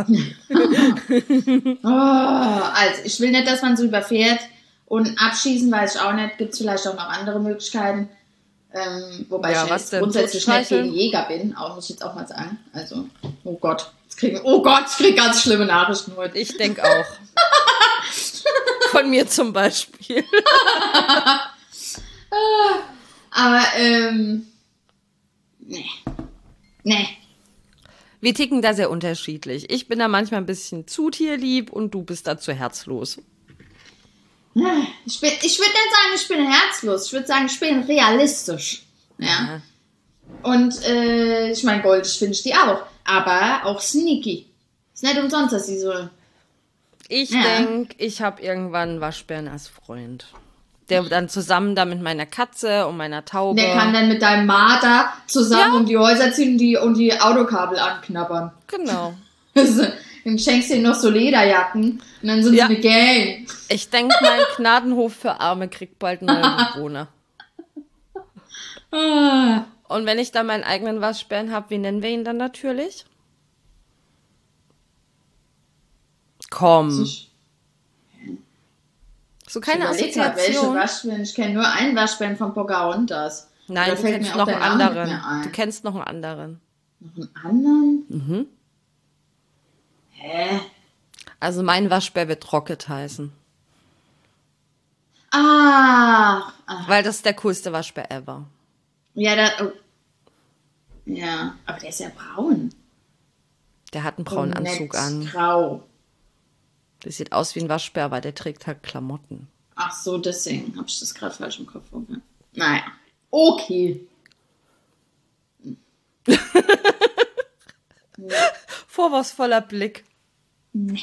Also ich will nicht, dass man so überfährt. Und abschießen weiß ich auch nicht. Gibt es vielleicht auch noch andere Möglichkeiten. Wobei ich jetzt grundsätzlich nicht gegen Jäger bin. Auch muss ich jetzt auch mal sagen. Also, oh Gott, ich kriege ganz schlimme Nachrichten heute. Ich denke auch. Von mir zum Beispiel. Aber, nee. Wir ticken da sehr unterschiedlich. Ich bin da manchmal ein bisschen zu tierlieb und du bist da zu herzlos. Ich würde nicht sagen, ich bin herzlos. Ich würde sagen, ich bin realistisch. Ja. Und ich meine, goldig finde ich die auch. Aber auch sneaky. Ist nicht umsonst, dass sie so... Ich denke, ich habe irgendwann einen Waschbären als Freund. Der dann zusammen da mit meiner Katze und meiner Taube... Der kann dann mit deinem Marder zusammen um die Häuser ziehen und die Autokabel anknabbern. Genau. Dann schenkst du ihm noch so Lederjacken und dann sind sie eine Gang. Ich denke, mein Gnadenhof für Arme kriegt bald neue Bewohner. Und wenn ich dann meinen eigenen Waschbären habe, wie nennen wir ihn dann natürlich? Komm. So keine Assoziation. Welche Waschbären? Ich kenne nur einen Waschbären von Pocahontas. Nein, du kennst noch einen anderen. Du kennst noch einen anderen. Noch einen anderen? Mhm. Hä? Also mein Waschbär wird Rocket heißen. Weil das ist der coolste Waschbär ever. Ja, aber der ist ja braun. Der hat einen braunen Anzug an. Grau. Das sieht aus wie ein Waschbär, aber der trägt halt Klamotten. Ach so, deswegen habe ich das gerade falsch im Kopf. Naja, okay. Vorwurfsvoller Blick. Nee.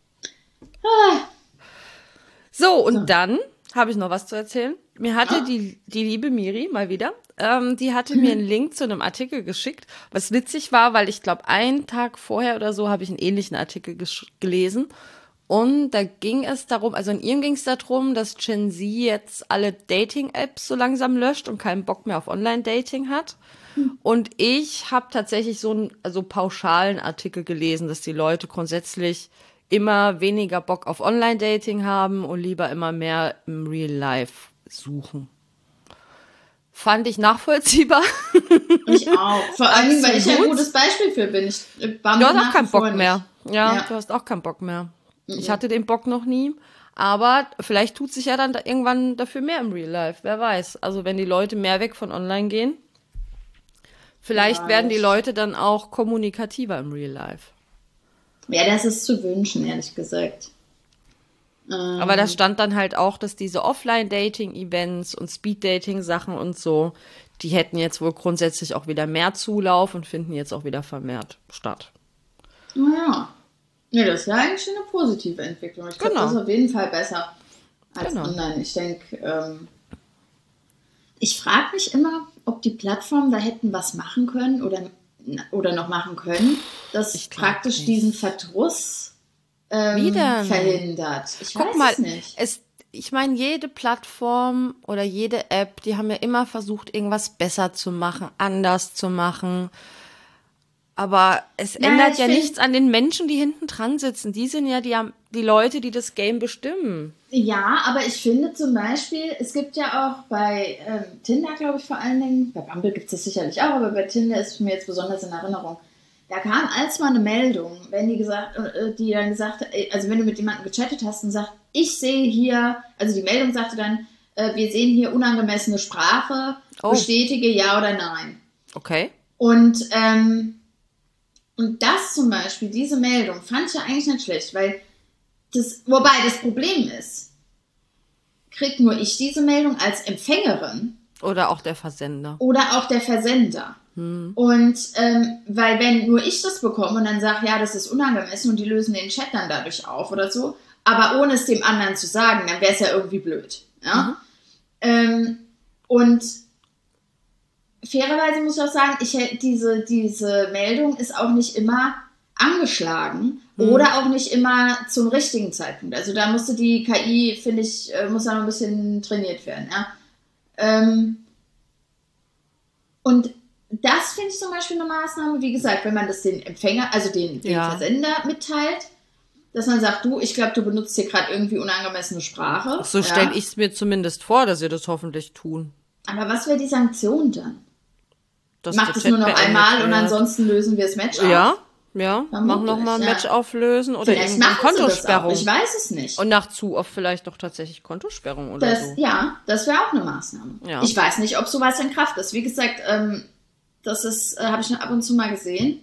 So, und dann habe ich noch was zu erzählen. Mir hatte die liebe Miri mal wieder, die hatte mir einen Link zu einem Artikel geschickt, was witzig war, weil ich glaube, einen Tag vorher oder so habe ich einen ähnlichen Artikel gelesen. Und da ging es darum, also in ihm ging es darum, dass Gen Z jetzt alle Dating-Apps so langsam löscht und keinen Bock mehr auf Online-Dating hat. Und ich habe tatsächlich so einen pauschalen Artikel gelesen, dass die Leute grundsätzlich immer weniger Bock auf Online-Dating haben und lieber immer mehr im Real Life suchen. Fand ich nachvollziehbar. Ich auch. Vor allem, weil ich ja ein gutes Beispiel für bin. Du hast auch keinen Bock mehr. Ja, du hast auch keinen Bock mehr. Ich hatte den Bock noch nie. Aber vielleicht tut sich ja dann irgendwann dafür mehr im Real Life. Wer weiß. Also wenn die Leute mehr weg von online gehen, vielleicht werden die Leute dann auch kommunikativer im Real Life. Ja, das ist zu wünschen, ehrlich gesagt. Aber da stand dann halt auch, dass diese Offline-Dating-Events und Speed-Dating-Sachen und so, die hätten jetzt wohl grundsätzlich auch wieder mehr Zulauf und finden jetzt auch wieder vermehrt statt. Naja. Ja, das ist ja eigentlich eine positive Entwicklung. Ich glaube, das ist auf jeden Fall besser als online. Ich denke, ich frage mich immer, ob die Plattformen da hätten was machen können oder noch machen können, dass praktisch diesen Verdruss verhindert. Ich weiß es nicht. Ich meine, jede Plattform oder jede App, die haben ja immer versucht, irgendwas besser zu machen, anders zu machen. Aber es ändert ja nichts an den Menschen, die hinten dran sitzen. Die sind ja die Leute, die das Game bestimmen. Ja, aber ich finde zum Beispiel, es gibt ja auch bei Tinder, glaube ich vor allen Dingen, bei Bumble gibt es das sicherlich auch, aber bei Tinder ist mir jetzt besonders in Erinnerung. Da kam als mal eine Meldung, wenn die dann gesagt, also wenn du mit jemandem gechattet hast und sagt, ich sehe hier, also die Meldung sagte dann, wir sehen hier unangemessene Sprache, bestätige ja oder nein. Okay. Und das zum Beispiel, diese Meldung, fand ich ja eigentlich nicht schlecht, weil wobei das Problem ist, kriegt nur ich diese Meldung als Empfängerin. Oder auch der Versender. Und weil wenn nur ich das bekomme und dann sage, ja, das ist unangemessen und die lösen den Chat dann dadurch auf oder so, aber ohne es dem anderen zu sagen, dann wäre es ja irgendwie blöd. Ja? Und fairerweise muss ich auch sagen, diese Meldung ist auch nicht immer angeschlagen oder auch nicht immer zum richtigen Zeitpunkt. Also da musste die KI, finde ich, muss da noch ein bisschen trainiert werden. Ja? Und das finde ich zum Beispiel eine Maßnahme, wie gesagt, wenn man das den Empfänger, also den Versender mitteilt, dass man sagt, du, ich glaube, du benutzt hier gerade irgendwie unangemessene Sprache. So stelle ich es mir zumindest vor, dass sie das hoffentlich tun. Aber was wäre die Sanktion dann? Macht es nur noch einmal und ansonsten lösen wir das Match auf? Ja, mach nochmal ein Match auflösen oder irgendeine Kontosperrung. Ich weiß es nicht. Und nach zu oft vielleicht doch tatsächlich Kontosperrung oder so. Ja, das wäre auch eine Maßnahme. Ja. Ich weiß nicht, ob sowas in Kraft ist. Wie gesagt, das ist, habe ich schon ab und zu mal gesehen.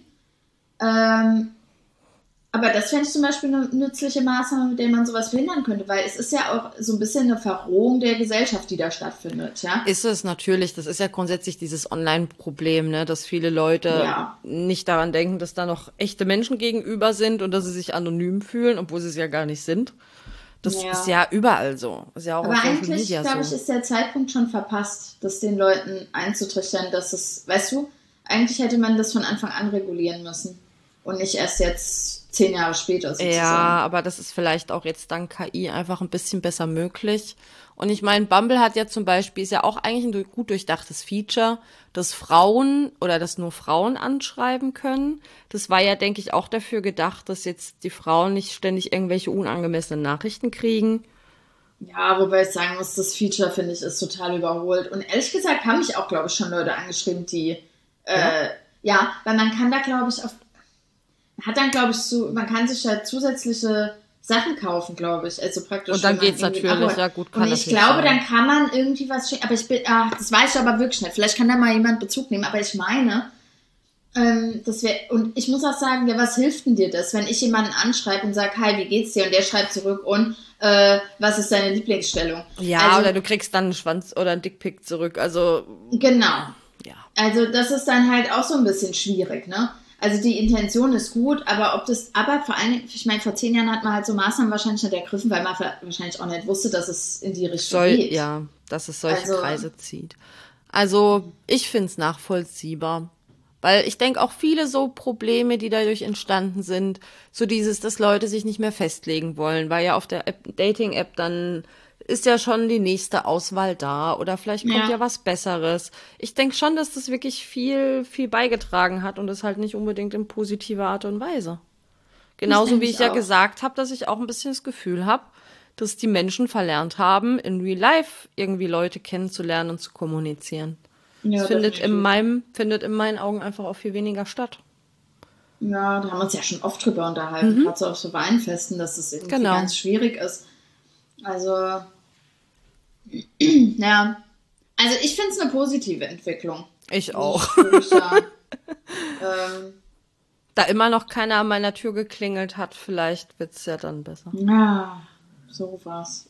Aber das fände ich zum Beispiel eine nützliche Maßnahme, mit der man sowas verhindern könnte, weil es ist ja auch so ein bisschen eine Verrohung der Gesellschaft, die da stattfindet, ja. Ist es natürlich. Das ist ja grundsätzlich dieses Online-Problem, ne, dass viele Leute nicht daran denken, dass da noch echte Menschen gegenüber sind und dass sie sich anonym fühlen, obwohl sie es ja gar nicht sind. Das ist ja überall so. Ist ja auch aber auf Social Media so. Aber eigentlich, glaube ich, ist der Zeitpunkt schon verpasst, das den Leuten einzutrichtern, dass es, weißt du, eigentlich hätte man das von Anfang an regulieren müssen und nicht erst jetzt 10 Jahre später sozusagen. Ja, aber das ist vielleicht auch jetzt dank KI einfach ein bisschen besser möglich. Und ich meine, Bumble hat ja zum Beispiel, ist ja auch eigentlich ein gut durchdachtes Feature, dass Frauen oder dass nur Frauen anschreiben können. Das war ja, denke ich, auch dafür gedacht, dass jetzt die Frauen nicht ständig irgendwelche unangemessenen Nachrichten kriegen. Ja, wobei ich sagen muss, das Feature, finde ich, ist total überholt. Und ehrlich gesagt haben mich auch, glaube ich, schon Leute angeschrieben, die, weil man kann da, glaube ich, hat dann, glaube ich, man kann sich ja zusätzliche Sachen kaufen, glaube ich. Also praktisch. Und dann geht's natürlich, ja gut, kann und ich glaube, dann kann man irgendwie was schicken. Aber das weiß ich aber wirklich nicht. Vielleicht kann da mal jemand Bezug nehmen. Aber ich meine, und ich muss auch sagen, ja, was hilft denn dir das, wenn ich jemanden anschreibe und sage, hi, wie geht's dir? Und der schreibt zurück und was ist deine Lieblingsstellung? Ja, also, oder du kriegst dann einen Schwanz oder einen Dickpick zurück. Also genau. Ja. Also das ist dann halt auch so ein bisschen schwierig, ne? Also die Intention ist gut, aber vor allem, ich meine, vor 10 Jahren hat man halt so Maßnahmen wahrscheinlich nicht ergriffen, weil man wahrscheinlich auch nicht wusste, dass es in die Richtung geht. Ja, dass es solche Kreise zieht. Also ich finde es nachvollziehbar. Weil ich denke auch viele so Probleme, die dadurch entstanden sind, so dass Leute sich nicht mehr festlegen wollen, weil ja auf der Dating-App dann ist ja schon die nächste Auswahl da oder vielleicht kommt ja was Besseres. Ich denke schon, dass das wirklich viel, viel beigetragen hat und das halt nicht unbedingt in positiver Art und Weise. Genauso wie ich ja gesagt habe, dass ich auch ein bisschen das Gefühl habe, dass die Menschen verlernt haben, in Real Life irgendwie Leute kennenzulernen und zu kommunizieren. Ja, das findet in meinen Augen einfach auch viel weniger statt. Ja, da haben wir uns ja schon oft drüber unterhalten, gerade so auf so Weinfesten, dass das irgendwie ganz schwierig ist. Also, ja. Also ich finde es eine positive Entwicklung. Ich auch. Da immer noch keiner an meiner Tür geklingelt hat, vielleicht wird es ja dann besser. Ja, so war's.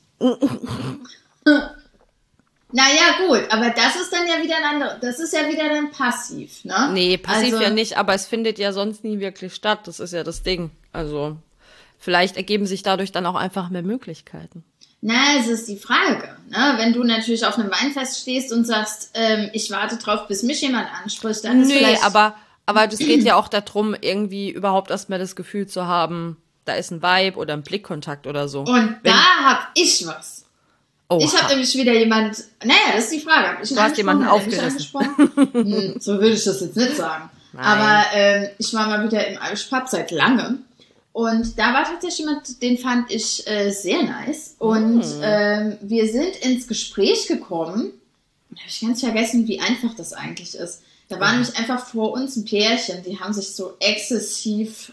Naja, gut, aber das ist dann ja wieder das ist ja wieder dann passiv, ne? Nee, passiv ja nicht, aber es findet ja sonst nie wirklich statt, das ist ja das Ding. Also, vielleicht ergeben sich dadurch dann auch einfach mehr Möglichkeiten. Na, es ist die Frage, ne? Wenn du natürlich auf einem Weinfest stehst und sagst, ich warte drauf, bis mich jemand anspricht, dann ist vielleicht... aber das geht ja auch darum, irgendwie überhaupt erstmal das Gefühl zu haben, da ist ein Vibe oder ein Blickkontakt oder so. Und da hab ich was. Oha. Ich habe nämlich wieder das ist die Frage. Du hast jemanden aufgerissen. So würde ich das jetzt nicht sagen. Nein. Aber ich war mal wieder im Irish Pub seit langem. Und da war tatsächlich jemand, den fand ich sehr nice. Und wir sind ins Gespräch gekommen. Und da habe ich ganz vergessen, wie einfach das eigentlich ist. Da war nämlich einfach vor uns ein Pärchen, die haben sich so exzessiv,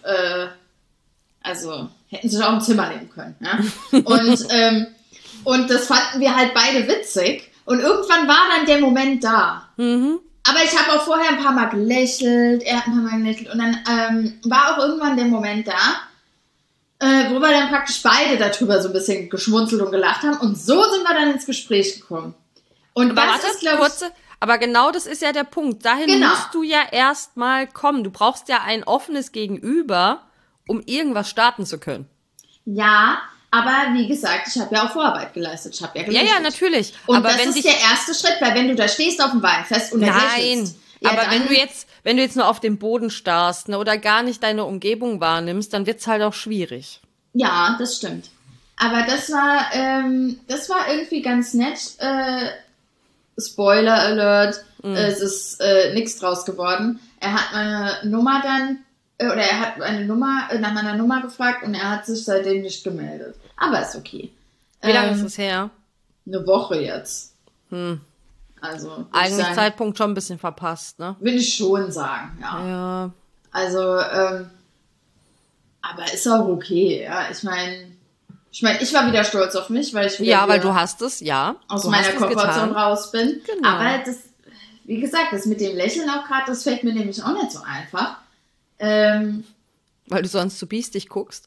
hätten sich auch ein Zimmer nehmen können. Ja? Und das fanden wir halt beide witzig. Und irgendwann war dann der Moment da. Mhm. Aber ich habe auch vorher ein paar Mal gelächelt, er hat ein paar Mal gelächelt. Und dann war auch irgendwann der Moment da, wo wir dann praktisch beide darüber so ein bisschen geschmunzelt und gelacht haben. Und so sind wir dann ins Gespräch gekommen. Und aber das ist, glaube ich... Aber genau das ist ja der Punkt. Dahin musst du ja erstmal kommen. Du brauchst ja ein offenes Gegenüber, um irgendwas starten zu können. Ja, Aber wie gesagt, ich habe ja auch Vorarbeit geleistet. Ich habe ja gelächelt. Ja, natürlich. Und aber das ist der erste Schritt, weil wenn du da stehst auf dem Weinfest und lächelst, aber wenn du jetzt nur auf den Boden starrst, ne, oder gar nicht deine Umgebung wahrnimmst, dann wird's halt auch schwierig. Ja, das stimmt. Aber das war irgendwie ganz nett. Spoiler Alert, es ist nichts draus geworden. Er hat meine Nummer dann, oder er hat nach meiner Nummer gefragt und er hat sich seitdem nicht gemeldet. Aber ist okay. Wie lange ist es her? Eine Woche jetzt. Also eigentlich sagen, Zeitpunkt schon ein bisschen verpasst, ne? Will ich schon sagen, ja. Also, aber ist auch okay, ja. Ich meine, ich war wieder stolz auf mich, weil ich wieder weil du hast es, aus meiner Komfortzone raus bin. Genau. Aber das, wie gesagt, das mit dem Lächeln auch gerade, das fällt mir nämlich auch nicht so einfach. Weil du sonst zu biestig guckst.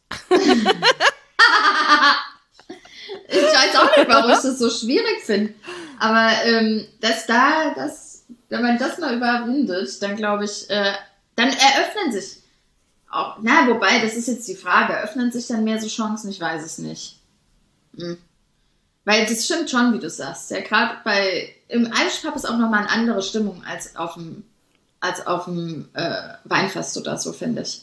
Ich weiß auch nicht, warum ich das so schwierig finde. Aber wenn man das mal überwindet, dann glaube ich, dann eröffnen sich auch, wobei, das ist jetzt die Frage, eröffnen sich dann mehr so Chancen? Ich weiß es nicht. Weil das stimmt schon, wie du sagst. Ja, gerade im Irish Pub ist auch nochmal eine andere Stimmung als auf dem Weinfest oder so, finde ich.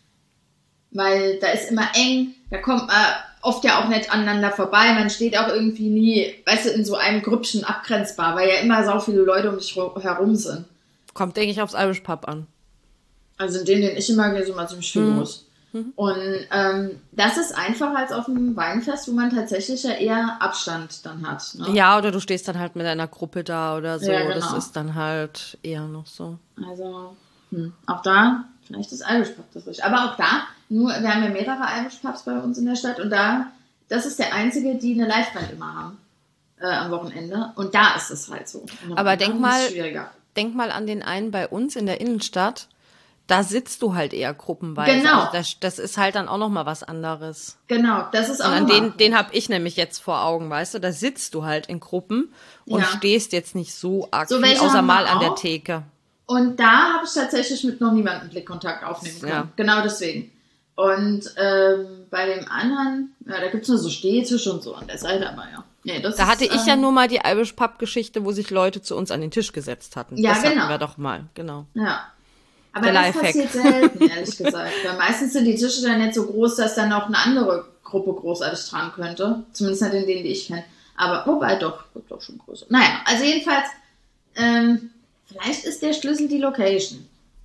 Weil da ist immer eng, da kommt man oft ja auch nicht aneinander vorbei, man steht auch irgendwie nie, weißt du, in so einem Grüppchen abgrenzbar, weil ja immer so viele Leute um dich herum sind. Kommt, denke ich, aufs Irish Pub an. Also in denen ich immer gehe, so mal ziemlich viel los. Und das ist einfacher als auf dem Weinfest, wo man tatsächlich ja eher Abstand dann hat. Ne? Ja, oder du stehst dann halt mit einer Gruppe da oder so. Ja, genau. Das ist dann halt eher noch so. Also, auch da, vielleicht ist Irish Pub das richtig. Aber auch da, wir haben ja mehrere Irish Pubs bei uns in der Stadt und das ist der einzige, die eine Liveband immer haben am Wochenende. Und da ist es halt so. Aber denk mal an den einen bei uns in der Innenstadt. Da sitzt du halt eher gruppenweise. Genau. Also das ist halt dann auch noch mal was anderes. Genau, das ist auch und den habe ich nämlich jetzt vor Augen, weißt du? Da sitzt du halt in Gruppen und stehst jetzt nicht so arg viel, außer mal an der Theke. Und da habe ich tatsächlich mit noch niemandem Blickkontakt aufnehmen können. Ja. Genau deswegen. Und bei dem anderen, da gibt es nur so Stehtische und so an der Seite, aber ja. Nee, da hatte ich ja nur mal die Irish Pub-Geschichte, wo sich Leute zu uns an den Tisch gesetzt hatten. Ja, das genau. hatten wir doch mal, genau. Ja. Aber das passiert selten, ehrlich gesagt. Weil meistens sind die Tische dann nicht so groß, dass dann auch eine andere Gruppe großartig dran könnte. Zumindest nicht in denen, die ich kenne. Aber, wobei, doch schon größer. Naja, also jedenfalls, vielleicht ist der Schlüssel die Location.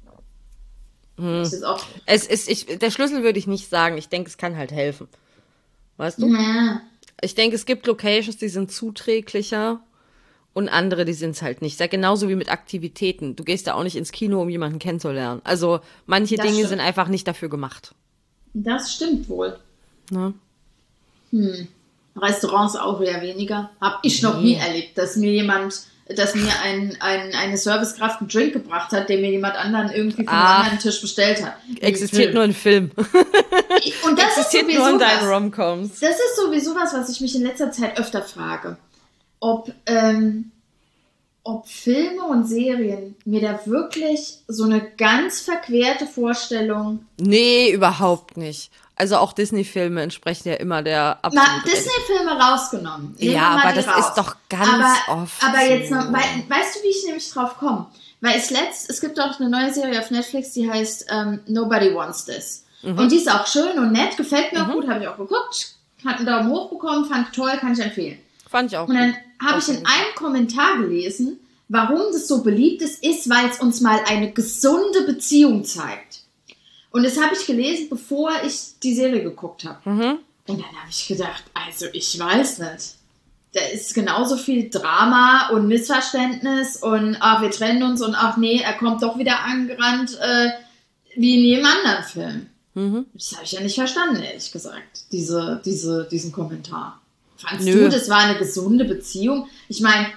Das ist auch der Schlüssel würde ich nicht sagen. Ich denke, es kann halt helfen. Weißt du? Ja. Ich denke, es gibt Locations, die sind zuträglicher. Und andere, die sind es halt nicht. Ist genauso wie mit Aktivitäten. Du gehst ja auch nicht ins Kino, um jemanden kennenzulernen. Also manche Dinge sind einfach nicht dafür gemacht. Das stimmt wohl. Ne? Restaurants auch eher weniger. Hab ich noch nie erlebt, dass mir eine Servicekraft einen Drink gebracht hat, den mir jemand anderen irgendwie von einem anderen Tisch bestellt hat. Existiert nur in Film. Und das existiert nur in deinen Romcoms. Das ist sowieso was ich mich in letzter Zeit öfter frage. Ob Filme und Serien mir da wirklich so eine ganz verquerte Vorstellung... Nee, überhaupt nicht. Also auch Disney-Filme entsprechen ja immer der absoluten... Disney-Filme rausgenommen. Ja, aber das ist doch ganz oft Aber jetzt noch... Weißt du, wie ich nämlich drauf komme? Weil es gibt auch eine neue Serie auf Netflix, die heißt Nobody Wants This. Und die ist auch schön und nett, gefällt mir auch gut, habe ich auch geguckt, hat einen Daumen hoch bekommen, fand toll, kann ich empfehlen. Fand ich auch. Und dann habe ich in einem Kommentar gelesen, warum das so beliebt ist, weil es uns mal eine gesunde Beziehung zeigt. Und das habe ich gelesen, bevor ich die Serie geguckt habe. Und dann habe ich gedacht, also ich weiß nicht. Da ist genauso viel Drama und Missverständnis und ach, wir trennen uns und ach nee, er kommt doch wieder angerannt, wie in jedem anderen Film. Das habe ich ja nicht verstanden, ehrlich gesagt, diesen Kommentar. Fandst du, das war eine gesunde Beziehung? Ich meine,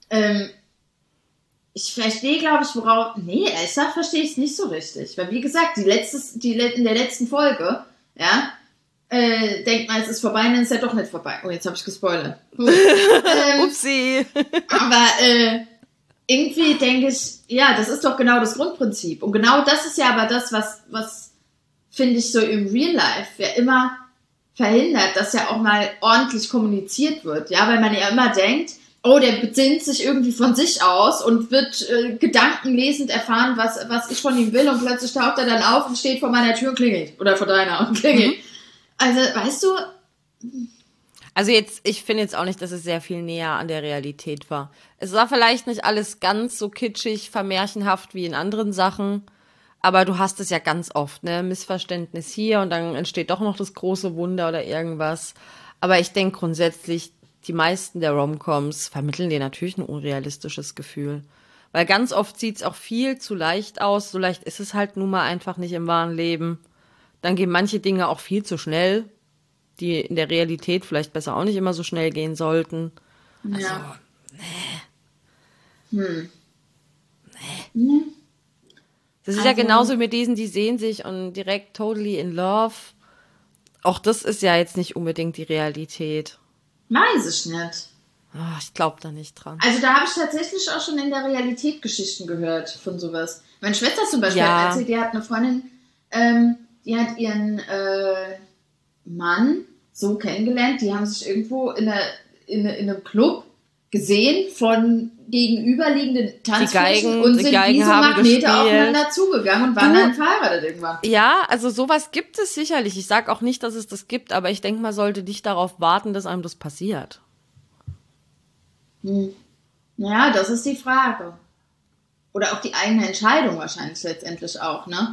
ich verstehe, glaube ich, worauf... Nee, ehrlich gesagt verstehe ich es nicht so richtig. Weil, wie gesagt, in der letzten Folge, ja, denkt man, es ist vorbei, dann ist ja doch nicht vorbei. Oh, jetzt habe ich gespoilert. Upsi. Aber irgendwie denke ich, ja, das ist doch genau das Grundprinzip. Und genau das ist ja aber das, was finde ich so im Real Life ja immer verhindert, dass ja auch mal ordentlich kommuniziert wird, ja, weil man ja immer denkt, oh, der besinnt sich irgendwie von sich aus und wird gedankenlesend erfahren, was ich von ihm will und plötzlich taucht er dann auf und steht vor meiner Tür und klingelt. Oder vor deiner und klingelt. Also, weißt du... Also ich finde jetzt auch nicht, dass es sehr viel näher an der Realität war. Es war vielleicht nicht alles ganz so kitschig, vermärchenhaft wie in anderen Sachen, aber du hast es ja ganz oft, ne? Missverständnis hier und dann entsteht doch noch das große Wunder oder irgendwas. Aber ich denke grundsätzlich, die meisten der Romcoms vermitteln dir natürlich ein unrealistisches Gefühl. Weil ganz oft sieht es auch viel zu leicht aus. So leicht ist es halt nun mal einfach nicht im wahren Leben. Dann gehen manche Dinge auch viel zu schnell, die in der Realität vielleicht besser auch nicht immer so schnell gehen sollten. Also, ja. Das ist ja genauso mit diesen, die sehen sich und direkt totally in love. Auch das ist ja jetzt nicht unbedingt die Realität. Weiß ich nicht. Oh, ich glaube da nicht dran. Also da habe ich tatsächlich auch schon in der Realität Geschichten gehört von sowas. Meine Schwester zum Beispiel hat erzählt, die hat eine Freundin, die hat ihren Mann so kennengelernt, die haben sich irgendwo in einem Club gesehen von gegenüberliegenden Tanzflächen und sind wie so Magnete aufeinander zugegangen und waren dann verheiratet irgendwann. Ja, also sowas gibt es sicherlich. Ich sage auch nicht, dass es das gibt, aber ich denke, man sollte nicht darauf warten, dass einem das passiert. Naja, das ist die Frage. Oder auch die eigene Entscheidung wahrscheinlich letztendlich auch, ne?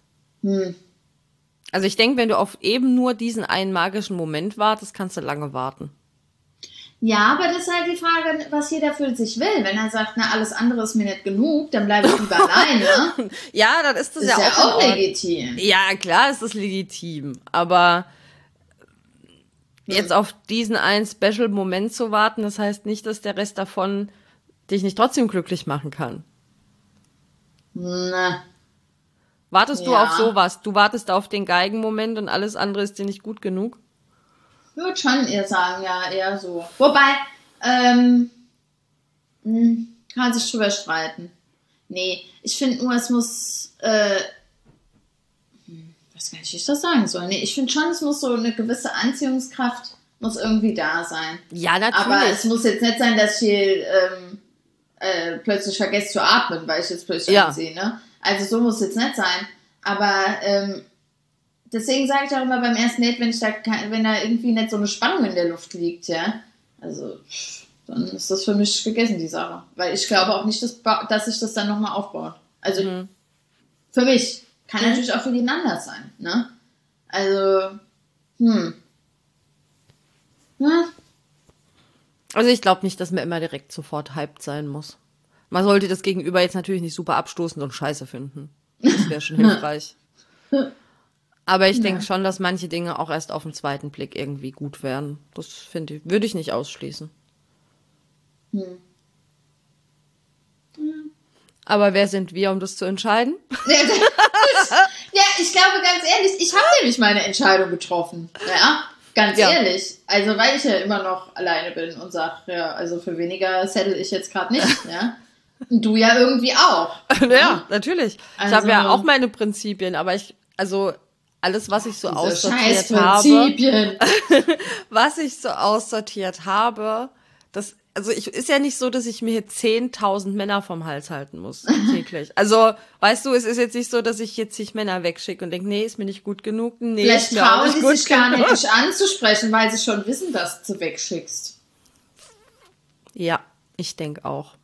Also ich denke, wenn du auf eben nur diesen einen magischen Moment wartest, kannst du lange warten. Ja, aber das ist halt die Frage, was jeder für sich will. Wenn er sagt, na, alles andere ist mir nicht genug, dann bleibe ich lieber alleine. Ja, dann ist das ist ja auch legitim. Ja, klar ist das legitim. Aber jetzt auf diesen einen Special-Moment zu warten, das heißt nicht, dass der Rest davon dich nicht trotzdem glücklich machen kann. Na. Wartest du auf sowas? Du wartest auf den Geigenmoment und alles andere ist dir nicht gut genug? Ich würde schon eher sagen, ja, eher so. Wobei, kann sich drüber streiten. Nee, ich finde nur, es muss, weiß gar nicht, wie ich das sagen soll. Nee, ich finde schon, es muss so eine gewisse Anziehungskraft muss irgendwie da sein. Ja, natürlich. Aber es muss jetzt nicht sein, dass ich plötzlich vergesse zu atmen, weil ich jetzt plötzlich anziehe, ne? Also so muss es jetzt nicht sein. Aber, deswegen sage ich auch immer beim ersten Date, wenn da irgendwie nicht so eine Spannung in der Luft liegt, ja, also dann ist das für mich gegessen, die Sache. Weil ich glaube auch nicht, dass sich das dann nochmal aufbaut. Also für mich. Kann natürlich auch für jeden anders sein, ne? Also, Ja. Also ich glaube nicht, dass man immer direkt sofort hyped sein muss. Man sollte das Gegenüber jetzt natürlich nicht super abstoßend und scheiße finden. Das wäre schon hilfreich. Aber ich denke schon, dass manche Dinge auch erst auf den zweiten Blick irgendwie gut werden. Das würde ich nicht ausschließen. Aber wer sind wir, um das zu entscheiden? Ja, ich glaube ganz ehrlich, ich habe nämlich meine Entscheidung getroffen. Ja, ganz ehrlich. Also weil ich ja immer noch alleine bin und sage, ja, also für weniger settle ich jetzt gerade nicht. Ja. Und du ja irgendwie auch. Ja, natürlich. Also, ich habe ja auch meine Prinzipien, aber alles, was ich so aussortiert habe, ist ja nicht so, dass ich mir hier 10.000 Männer vom Hals halten muss, täglich. Also, weißt du, es ist jetzt nicht so, dass ich jetzt zig Männer wegschicke und denke, nee, ist mir nicht gut genug. Nee, vielleicht trauen sie sich gar nicht, dich anzusprechen, weil sie schon wissen, dass du wegschickst. Ja, ich denke auch.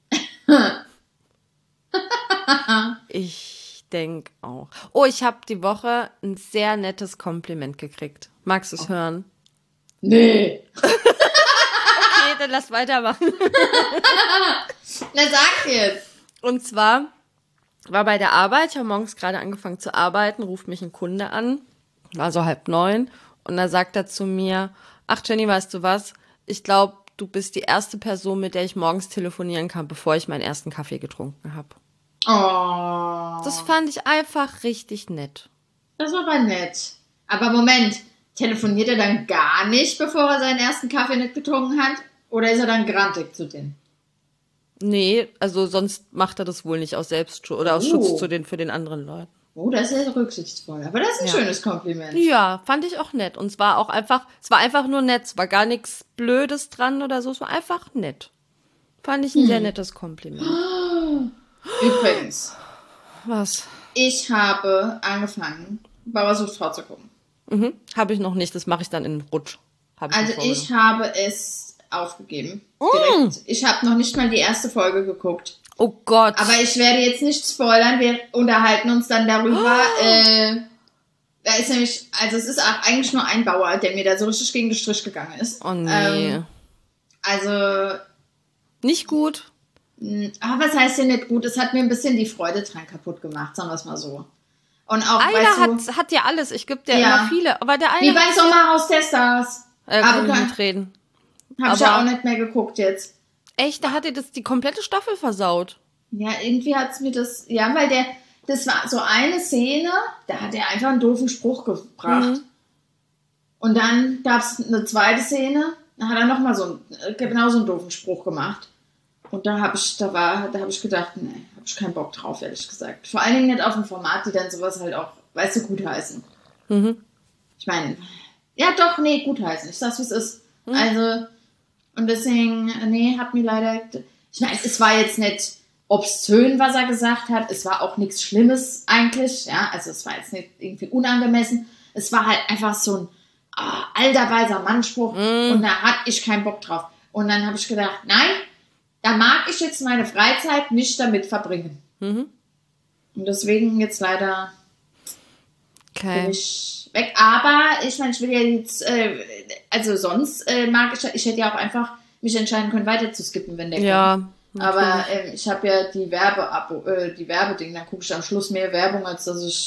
Ich denke auch. Oh, ich habe die Woche ein sehr nettes Kompliment gekriegt. Magst du es hören? Nee. Okay, dann lass weitermachen. Na, sag jetzt. Und zwar war bei der Arbeit, ich habe morgens gerade angefangen zu arbeiten, ruft mich ein Kunde an, war so 8:30 und da sagt er zu mir, ach Jenny, weißt du was, ich glaube, du bist die erste Person, mit der ich morgens telefonieren kann, bevor ich meinen ersten Kaffee getrunken habe. Oh. Das fand ich einfach richtig nett. Das war aber nett. Aber Moment, telefoniert er dann gar nicht, bevor er seinen ersten Kaffee nicht getrunken hat? Oder ist er dann grantig zu denen? Nee, also sonst macht er das wohl nicht aus Selbstschutz oder aus Schutz für den anderen Leuten. Oh, das ist ja rücksichtsvoll. Aber das ist ein schönes Kompliment. Ja, fand ich auch nett. Und es war einfach nur nett. Es war gar nichts Blödes dran oder so. Es war einfach nett. Fand ich ein sehr nettes Kompliment. Übrigens. Was? Ich habe angefangen, Bauer sucht Frau zu gucken. Habe ich noch nicht. Das mache ich dann in Rutsch. Ich habe es aufgegeben. Direkt. Ich habe noch nicht mal die erste Folge geguckt. Oh Gott. Aber ich werde jetzt nicht spoilern. Wir unterhalten uns dann darüber. Da ist nämlich, also es ist auch eigentlich nur ein Bauer, der mir da so richtig gegen den Strich gegangen ist. Oh nee. Also. Nicht gut. Aber was heißt denn nicht gut? Es hat mir ein bisschen die Freude dran kaputt gemacht, sagen wir es mal so. Und auch, einer hat ja alles. Ich gebe dir immer viele. Aber der eine. Wie beim Sommerhaus der Stars. Kann ich mitreden. Habe ich auch nicht mehr geguckt jetzt. Echt? Da hat dir das die komplette Staffel versaut. Ja, irgendwie hat es mir das. Ja, weil das war so eine Szene, da hat er einfach einen doofen Spruch gebracht. Und dann gab es eine zweite Szene, da hat er nochmal genauso einen doofen Spruch gemacht. Und da habe ich gedacht, nee, habe ich keinen Bock drauf, ehrlich gesagt. Vor allen Dingen nicht auf dem Format, die dann sowas halt auch, weißt du, gutheißen. Ich meine, ja doch, nee, gutheißen. Ich sag's, wie es ist. Also, und deswegen, nee, hat mir leider, ich meine, es war jetzt nicht obszön, was er gesagt hat. Es war auch nichts Schlimmes eigentlich, ja. Also es war jetzt nicht irgendwie unangemessen. Es war halt einfach so ein alter, weiser Mannspruch und da hatte ich keinen Bock drauf. Und dann habe ich gedacht, nein, da mag ich jetzt meine Freizeit nicht damit verbringen. Und deswegen jetzt leider bin ich weg. Aber ich meine, ich will ja jetzt, also sonst mag ich hätte ja auch einfach mich entscheiden können, weiter zu skippen, wenn der kommt. Aber ich habe ja die Werbeding, dann gucke ich am Schluss mehr Werbung, als dass ich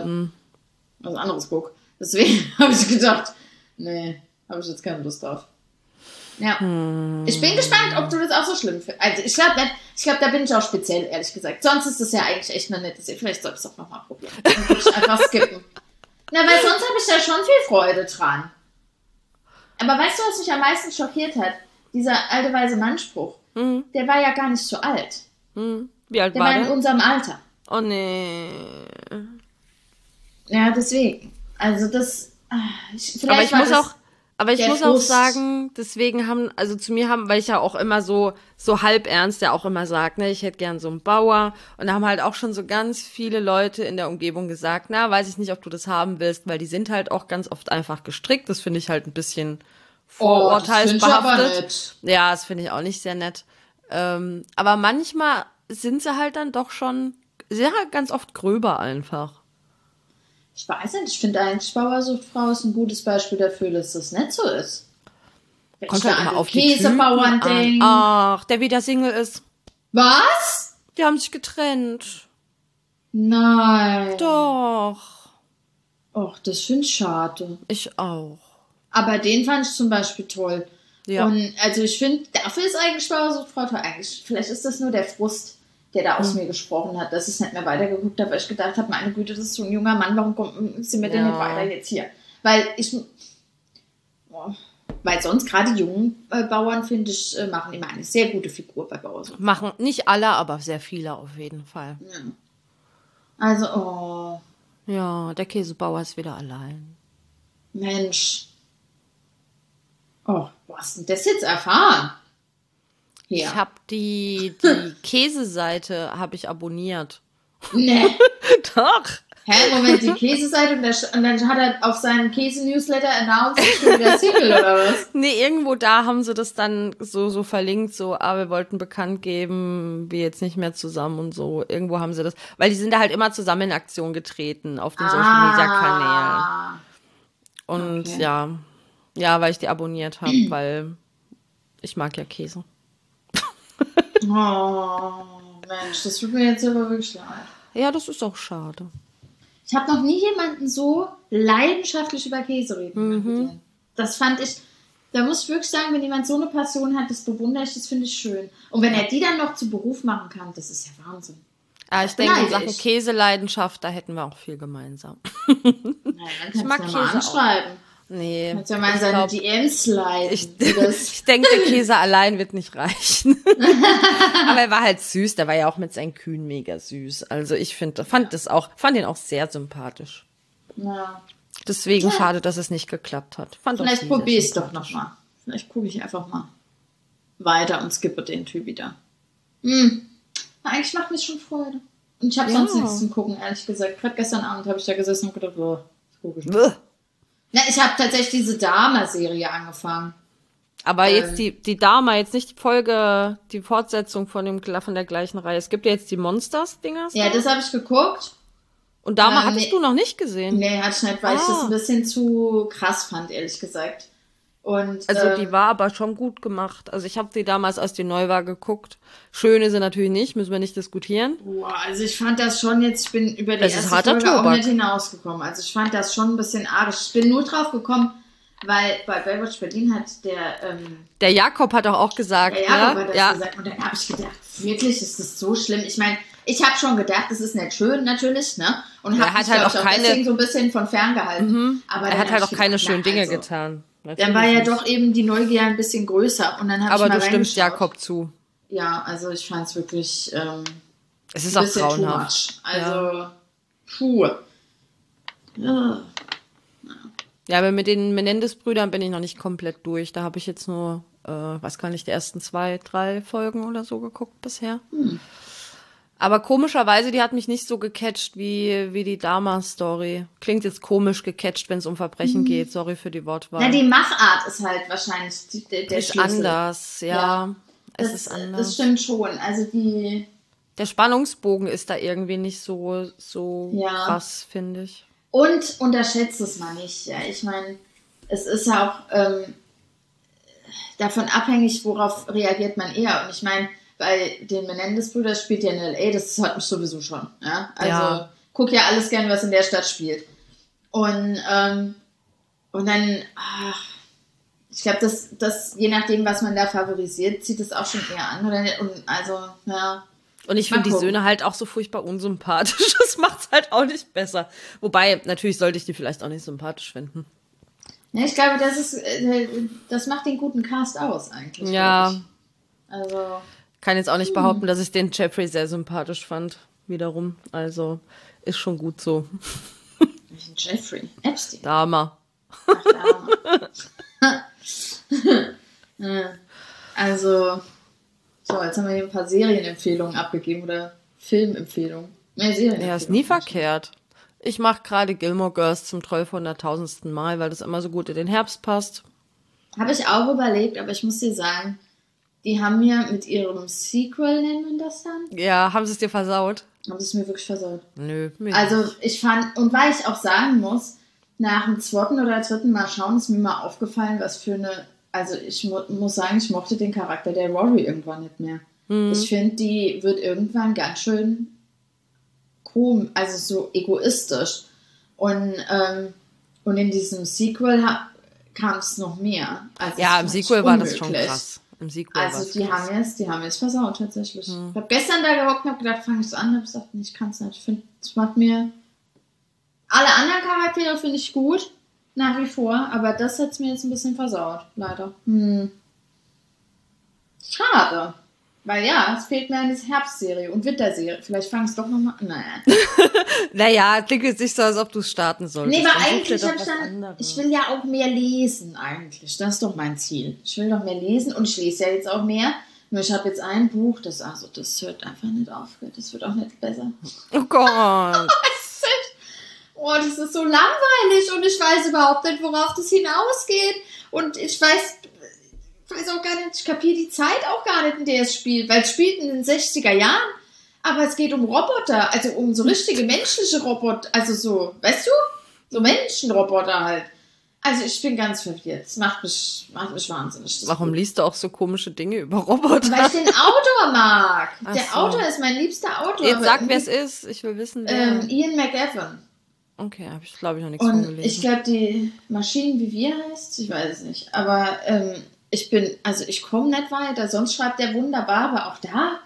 was anderes gucke. Deswegen habe ich gedacht, nee, habe ich jetzt keine Lust drauf. Ja. Ich bin gespannt, ob du das auch so schlimm findest. Also ich glaube, da bin ich auch speziell, ehrlich gesagt. Sonst ist das ja eigentlich echt eine nette Serie. Vielleicht soll ich es auch nochmal probieren. Dann würde ich einfach skippen. Na, weil sonst habe ich da schon viel Freude dran. Aber weißt du, was mich am meisten schockiert hat? Dieser alte weise Mannspruch. Der war ja gar nicht so alt. Wie alt der war der? Der war der? in unserem Alter. Oh nee. Ja, deswegen. Also das... Aber ich muss auch sagen, deswegen weil ich ja auch immer so halb ernst ja auch immer sagt, ne, ich hätte gern so einen Bauer. Und da haben halt auch schon so ganz viele Leute in der Umgebung gesagt, na, weiß ich nicht, ob du das haben willst, weil die sind halt auch ganz oft einfach gestrickt. Das finde ich halt ein bisschen vorurteilsbehaftet. Ja, das finde ich auch nicht sehr nett. Aber manchmal sind sie halt dann doch schon sehr ganz oft gröber einfach. Ich weiß nicht, ich finde eigentlich Bauersuchtfrau ist ein gutes Beispiel dafür, dass das nicht so ist. Wenn kommt ich halt da immer an auf die Käsebauern denke. Ach, der wieder Single ist. Was? Die haben sich getrennt. Nein. Doch. Och, das finde ich schade. Ich auch. Aber den fand ich zum Beispiel toll. Ja. Und also ich finde, dafür ist eigentlich Bauersuchtfrau toll. Eigentlich, vielleicht ist das nur der Frust, der da aus mir gesprochen hat, dass ich nicht mehr weitergeguckt habe, weil ich gedacht habe, meine Güte, das ist so ein junger Mann, warum sind wir denn nicht weiter jetzt hier? Weil sonst gerade die jungen Bauern, finde ich, machen immer eine sehr gute Figur bei Bauersucht. Machen nicht alle, aber sehr viele auf jeden Fall. Ja. Also, Ja, der Käsebauer ist wieder allein. Mensch. Oh, wo hast du denn das jetzt erfahren? Ja. Ich habe die Käseseite habe ich abonniert. Nee. Doch. Hä, Moment, die Käseseite und dann hat er auf seinem Käse-Newsletter announced, ich bin wieder Single, oder was? Nee, irgendwo da haben sie das dann so verlinkt, wir wollten bekannt geben, wir jetzt nicht mehr zusammen und so. Irgendwo haben sie das, weil die sind da halt immer zusammen in Aktion getreten auf den Social-Media-Kanälen. Und okay. ja, weil ich die abonniert habe, weil ich mag ja Käse. Oh, Mensch, das tut mir jetzt aber wirklich leid. Ja, das ist auch schade. Ich habe noch nie jemanden so leidenschaftlich über Käse reden hören. Das fand ich, da muss ich wirklich sagen, wenn jemand so eine Passion hat, das bewundere ich, das finde ich schön. Und wenn er die dann noch zu Beruf machen kann, das ist ja Wahnsinn. Ja, ich denke, in Sachen Käseleidenschaft, da hätten wir auch viel gemeinsam. Naja, dann kannst du mal anschreiben. Nee. Kannst ja mal seine DMs leiten. Ich denke, der Käse allein wird nicht reichen. Aber er war halt süß. Der war ja auch mit seinen Kühen mega süß. Also ich fand ihn auch sehr sympathisch. Ja. Deswegen schade, dass es nicht geklappt hat. Vielleicht probiere ich es doch nochmal. Vielleicht gucke ich einfach mal weiter und skippe den Typ wieder. Eigentlich macht mir schon Freude. Und ich habe sonst nichts zum Gucken, ehrlich gesagt. Gerade gestern Abend habe ich da gesessen und gedacht, das gucke ich nicht. Na, ich habe tatsächlich diese Dama-Serie angefangen. Aber jetzt die Dama, jetzt nicht die Fortsetzung von der gleichen Reihe. Es gibt ja jetzt die Monsters-Dinger. Ja, das habe ich geguckt. Und Dama hattest du noch nicht gesehen? Nee, hatte ich nicht, weil ich das ein bisschen zu krass fand, ehrlich gesagt. Und, also die war aber schon gut gemacht. Also ich habe die damals, als die neu war, geguckt. Schön ist sie natürlich nicht, müssen wir nicht diskutieren. Boah, also ich fand das schon jetzt, ich bin über die erste Folge auch nicht hinausgekommen. Also ich fand das schon ein bisschen arg. Ich bin nur drauf gekommen, weil bei Baywatch Berlin hat der Jakob hat auch gesagt. Der Jakob hat das gesagt. Und dann habe ich gedacht, wirklich, ist das so schlimm? Ich meine, ich habe schon gedacht, das ist nicht schön, natürlich, ne? Und habe mich halt auch deswegen so ein bisschen von fern gehalten. Aber er hat halt auch keine schönen Dinge getan. Natürlich dann war ja doch eben die Neugier ein bisschen größer. Und dann aber du stimmst Jakob zu. Ja, also ich fand es wirklich es ist auch grauenhaft. Also, puh. Ja, aber mit den Menendez-Brüdern bin ich noch nicht komplett durch. Da habe ich jetzt nur, weiß gar nicht, die ersten 2, 3 Folgen oder so geguckt bisher. Aber komischerweise, die hat mich nicht so gecatcht wie die Dama-Story. Klingt jetzt komisch gecatcht, wenn es um Verbrechen geht. Sorry für die Wortwahl. Na, die Machart ist halt wahrscheinlich der ist Schlüssel. Anders, ja. Es ist anders. Das stimmt schon. Also der Spannungsbogen ist da irgendwie nicht so krass, finde ich. Und unterschätzt es mal nicht. Ja, ich meine, es ist ja auch davon abhängig, worauf reagiert man eher. Und ich meine, bei den Menendez-Brüdern spielt ja in L.A., das hat mich sowieso schon. Ja? Also guck ja alles gern, was in der Stadt spielt. Und dann, ich glaube, das je nachdem, was man da favorisiert, zieht es auch schon eher an. Oder nicht? Und also, ja. Und ich finde die Söhne halt auch so furchtbar unsympathisch. Das macht's halt auch nicht besser. Wobei, natürlich sollte ich die vielleicht auch nicht sympathisch finden. Ja, ich glaube, das macht den guten Cast aus eigentlich. Ja. Also kann jetzt auch nicht behaupten, dass ich den Jeffrey sehr sympathisch fand. Wiederum. Also, ist schon gut so. Welchen Jeffrey? Epstein? Dama. Ach, Dama. Also, so, jetzt haben wir hier ein paar Serienempfehlungen abgegeben oder Filmempfehlungen. Mehr Serienempfehlungen. Ja, ist nie verkehrt. Ich mache gerade Gilmore Girls zum 1200.000. Mal, weil das immer so gut in den Herbst passt. Habe ich auch überlegt, aber ich muss dir sagen, die haben mir mit ihrem Sequel, nennt man das dann? Ja, haben sie es dir versaut? Haben sie es mir wirklich versaut? Nö. Also ich fand, und weil ich auch sagen muss, nach dem 2. oder 3. Mal schauen ist mir mal aufgefallen, was für eine, also ich muss sagen, ich mochte den Charakter der Rory irgendwann nicht mehr. Ich finde, die wird irgendwann ganz schön komisch, also so egoistisch. Und in diesem Sequel kam es noch mehr. Also ja, im Sequel war das schon krass. Im Sequel also die haben jetzt versaut tatsächlich. Ich habe gestern da gehockt und habe gedacht, fange ich es an, habe gesagt, ich kann es nicht. Ich finde, es macht mir alle anderen Charaktere finde ich gut, nach wie vor, aber das hat es mir jetzt ein bisschen versaut, leider. Schade. Weil ja, es fehlt mir eine Herbstserie und Winterserie. Vielleicht fange ich es doch nochmal an. Naja, klingt jetzt nicht so, als ob du es starten solltest. Nee, aber eigentlich habe ich will ja auch mehr lesen eigentlich. Das ist doch mein Ziel. Ich will noch mehr lesen und ich lese ja jetzt auch mehr. Nur ich habe jetzt ein Buch, das hört einfach nicht auf. Das wird auch nicht besser. Oh Gott. Das ist so langweilig und ich weiß überhaupt nicht, worauf das hinausgeht. Und ich weiß auch gar nicht, ich kapiere die Zeit auch gar nicht, in der es spielt. Weil es spielt in den 60er Jahren, aber es geht um Roboter, also um so richtige menschliche Roboter. Also so, weißt du? So Menschenroboter halt. Also ich bin ganz verwirrt. Das macht mich wahnsinnig. Warum liest du auch so komische Dinge über Roboter? Weil ich den Autor mag. Der Autor ist mein liebster Autor. Jetzt sag, wer es ist. Ich will wissen, wer. Ian McEwan. Okay, habe ich, glaube ich, noch nichts von gelesen. Ich glaube, die Maschinen, wie wir heißt, ich weiß es nicht. Aber ich komme nicht weiter. Sonst schreibt der wunderbar, aber auch da,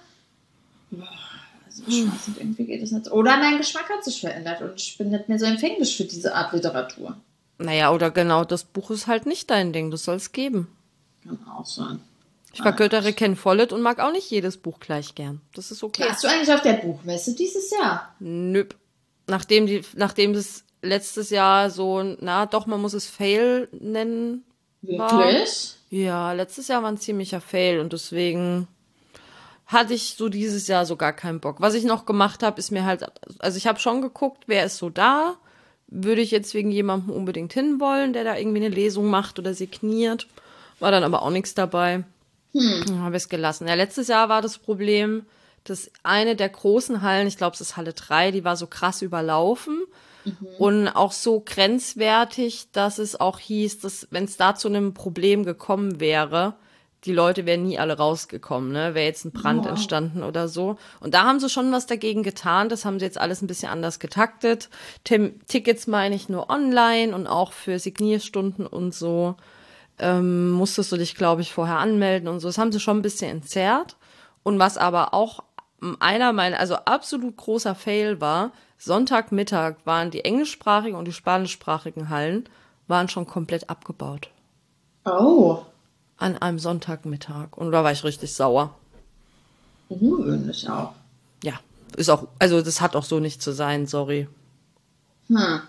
ich weiß nicht, irgendwie geht es nicht. Oder mein Geschmack hat sich verändert und ich bin nicht mehr so empfänglich für diese Art Literatur. Naja, oder genau, das Buch ist halt nicht dein Ding, das soll es geben. Kann auch sein. Ich vergöttere Ken Follett und mag auch nicht jedes Buch gleich gern. Das ist okay. Warst du eigentlich auf der Buchmesse dieses Jahr? Nöp. Nachdem das letztes Jahr so, na doch, man muss es Fail nennen. Wirklich? Ja, letztes Jahr war ein ziemlicher Fail und deswegen hatte ich so dieses Jahr so gar keinen Bock. Was ich noch gemacht habe, ist mir halt, also ich habe schon geguckt, wer ist so da. Würde ich jetzt wegen jemandem unbedingt hinwollen, der da irgendwie eine Lesung macht oder signiert. War dann aber auch nichts dabei. Habe ich es gelassen. Ja, letztes Jahr war das Problem, dass eine der großen Hallen, ich glaube, es ist Halle 3, die war so krass überlaufen und auch so grenzwertig, dass es auch hieß, dass wenn es da zu einem Problem gekommen wäre, die Leute wären nie alle rausgekommen, ne? Wäre jetzt ein Brand entstanden oder so. Und da haben sie schon was dagegen getan. Das haben sie jetzt alles ein bisschen anders getaktet. Tickets meine ich nur online und auch für Signierstunden und so. Musstest du dich, glaube ich, vorher anmelden und so. Das haben sie schon ein bisschen entzerrt. Und was aber auch einer meiner, also absolut großer Fail war, Sonntagmittag waren die englischsprachigen und die spanischsprachigen Hallen waren schon komplett abgebaut. Oh. An einem Sonntagmittag. Und da war ich richtig sauer. Ungewöhnlich auch. Ja, ist auch, also das hat auch so nicht zu sein, sorry. Na,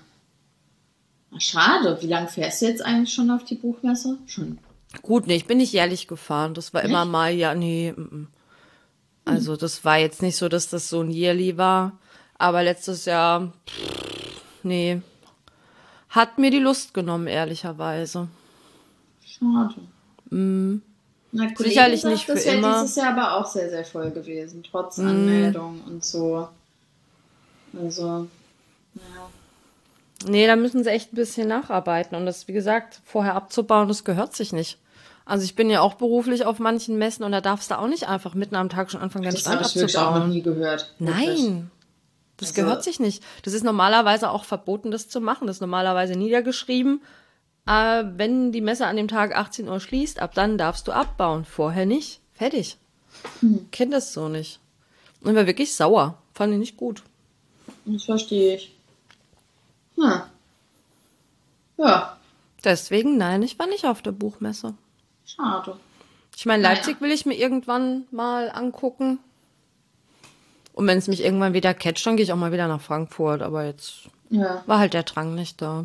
schade. Wie lange fährst du jetzt eigentlich schon auf die Buchmesse? Schon. Gut, nee, ich bin nicht jährlich gefahren. Das war immer mal, ja, nee. Also das war jetzt nicht so, dass das so ein Yearly war. Aber letztes Jahr, nee, hat mir die Lust genommen, ehrlicherweise. Schade. Na, Kollege Sicherlich sagt, nicht für das wäre immer. dieses Jahr aber auch sehr, sehr voll gewesen. Trotz Anmeldung und so. Also, ja. Nee, da müssen sie echt ein bisschen nacharbeiten. Und das, wie gesagt, vorher abzubauen, das gehört sich nicht. Also ich bin ja auch beruflich auf manchen Messen und da darfst du auch nicht einfach mitten am Tag schon anfangen, deinen Das Stand habe ich wirklich auch noch abzubauen. nie gehört. Wirklich. Nein, das Also- gehört sich nicht. Das ist normalerweise auch verboten, das zu machen. Das ist normalerweise niedergeschrieben. Wenn die Messe an dem Tag 18 Uhr schließt, ab dann darfst du abbauen. Vorher nicht. Fertig. Kennt das so nicht. Und war wirklich sauer. Fand ich nicht gut. Das verstehe ich. Ja, Deswegen, nein, ich war nicht auf der Buchmesse. schade. Ich meine, Naja. Leipzig will ich mir irgendwann mal angucken. Und wenn es mich irgendwann wieder catcht, dann gehe ich auch mal wieder nach Frankfurt. Aber jetzt Ja. war halt der Drang nicht da.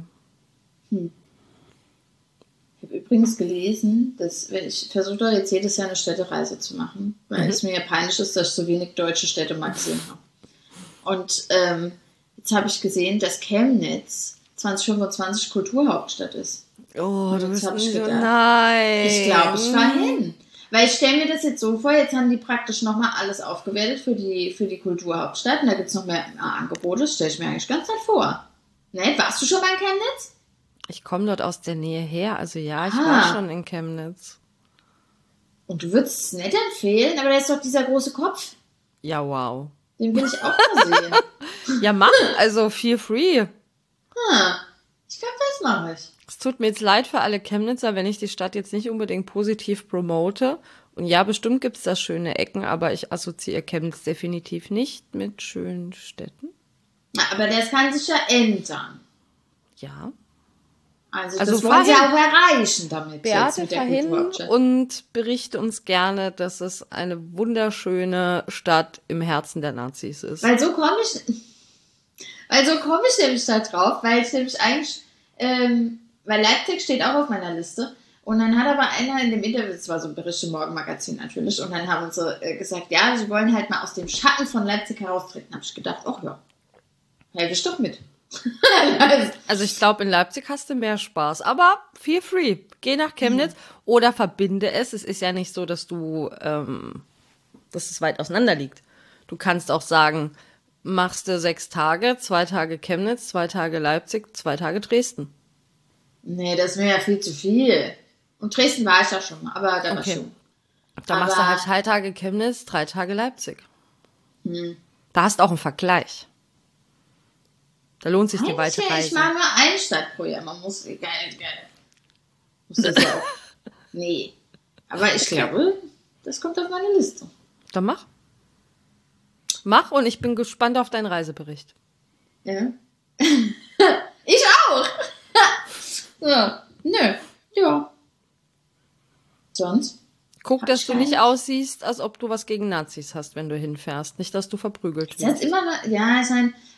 Ich habe übrigens gelesen, dass wenn ich versuche doch jetzt jedes Jahr eine Städtereise zu machen, weil es mir ja peinlich ist, dass ich so wenig deutsche Städte mal gesehen habe. Und jetzt habe ich gesehen, dass Chemnitz 2025 Kulturhauptstadt ist. Oh, Und du jetzt bist hab ich nicht so, gedacht, nein. Ich glaube, ich fahre hin. Weil ich stelle mir das jetzt so vor, jetzt haben die praktisch nochmal alles aufgewertet für die Kulturhauptstadt und da gibt es noch mehr Angebote, das stelle ich mir eigentlich ganz nett vor. Ne, warst du schon mal in Chemnitz? Ich komme dort aus der Nähe her. Also ja, ich Ah. war schon in Chemnitz. Und du würdest es nicht empfehlen, aber da ist doch dieser große Kopf. Ja, wow. Den will ich auch mal sehen. Ja, mach. Also feel free. Ich glaube, das mache ich. Es tut mir jetzt leid für alle Chemnitzer, wenn ich die Stadt jetzt nicht unbedingt positiv promote. Und ja, bestimmt gibt es da schöne Ecken, aber ich assoziiere Chemnitz definitiv nicht mit schönen Städten. Na, aber das kann sich ja ändern. Ja. Also Also das fahr wollen sie hin. auch erreichen damit. jetzt Beate, mit der fahr hin Kulturhauptstadt. und berichte uns gerne, dass es eine wunderschöne Stadt im Herzen der Nazis ist. Weil so komme ich nämlich da drauf, weil ich nämlich eigentlich, weil Leipzig steht auch auf meiner Liste. Und dann hat aber einer in dem Interview, das war so ein Bericht im Morgenmagazin natürlich, und dann haben sie gesagt, ja, sie wollen halt mal aus dem Schatten von Leipzig heraustreten. Da habe ich gedacht, ach ja, helfe ich doch mit. Also ich glaube, in Leipzig hast du mehr Spaß. Aber feel free. Geh nach Chemnitz oder verbinde es. Es ist ja nicht so, dass dass es weit auseinander liegt. Du kannst auch sagen, machst du 6 Tage, 2 Tage Chemnitz, 2 Tage Leipzig, 2 Tage Dresden. Nee, das ist mir ja viel zu viel. Und Dresden war ich ja schon mal, aber da war Okay. schon. Da machst du Aber- halt 3 Tage Chemnitz, 3 Tage Leipzig. Da hast du auch einen Vergleich. Da lohnt sich die weite Ich Reise. mache nur eine Stadt pro Jahr. Man muss, geil. Muss das ja auch. Nee. Aber ich glaube, das kommt auf meine Liste. Dann mach. Mach und ich bin gespannt auf deinen Reisebericht. Ja. Ich auch. Ja, nö, ja. Sonst? Guck, dass du nicht aussiehst, als ob du was gegen Nazis hast, wenn du hinfährst. Nicht, dass du verprügelt wirst. Das immer noch, ja, ich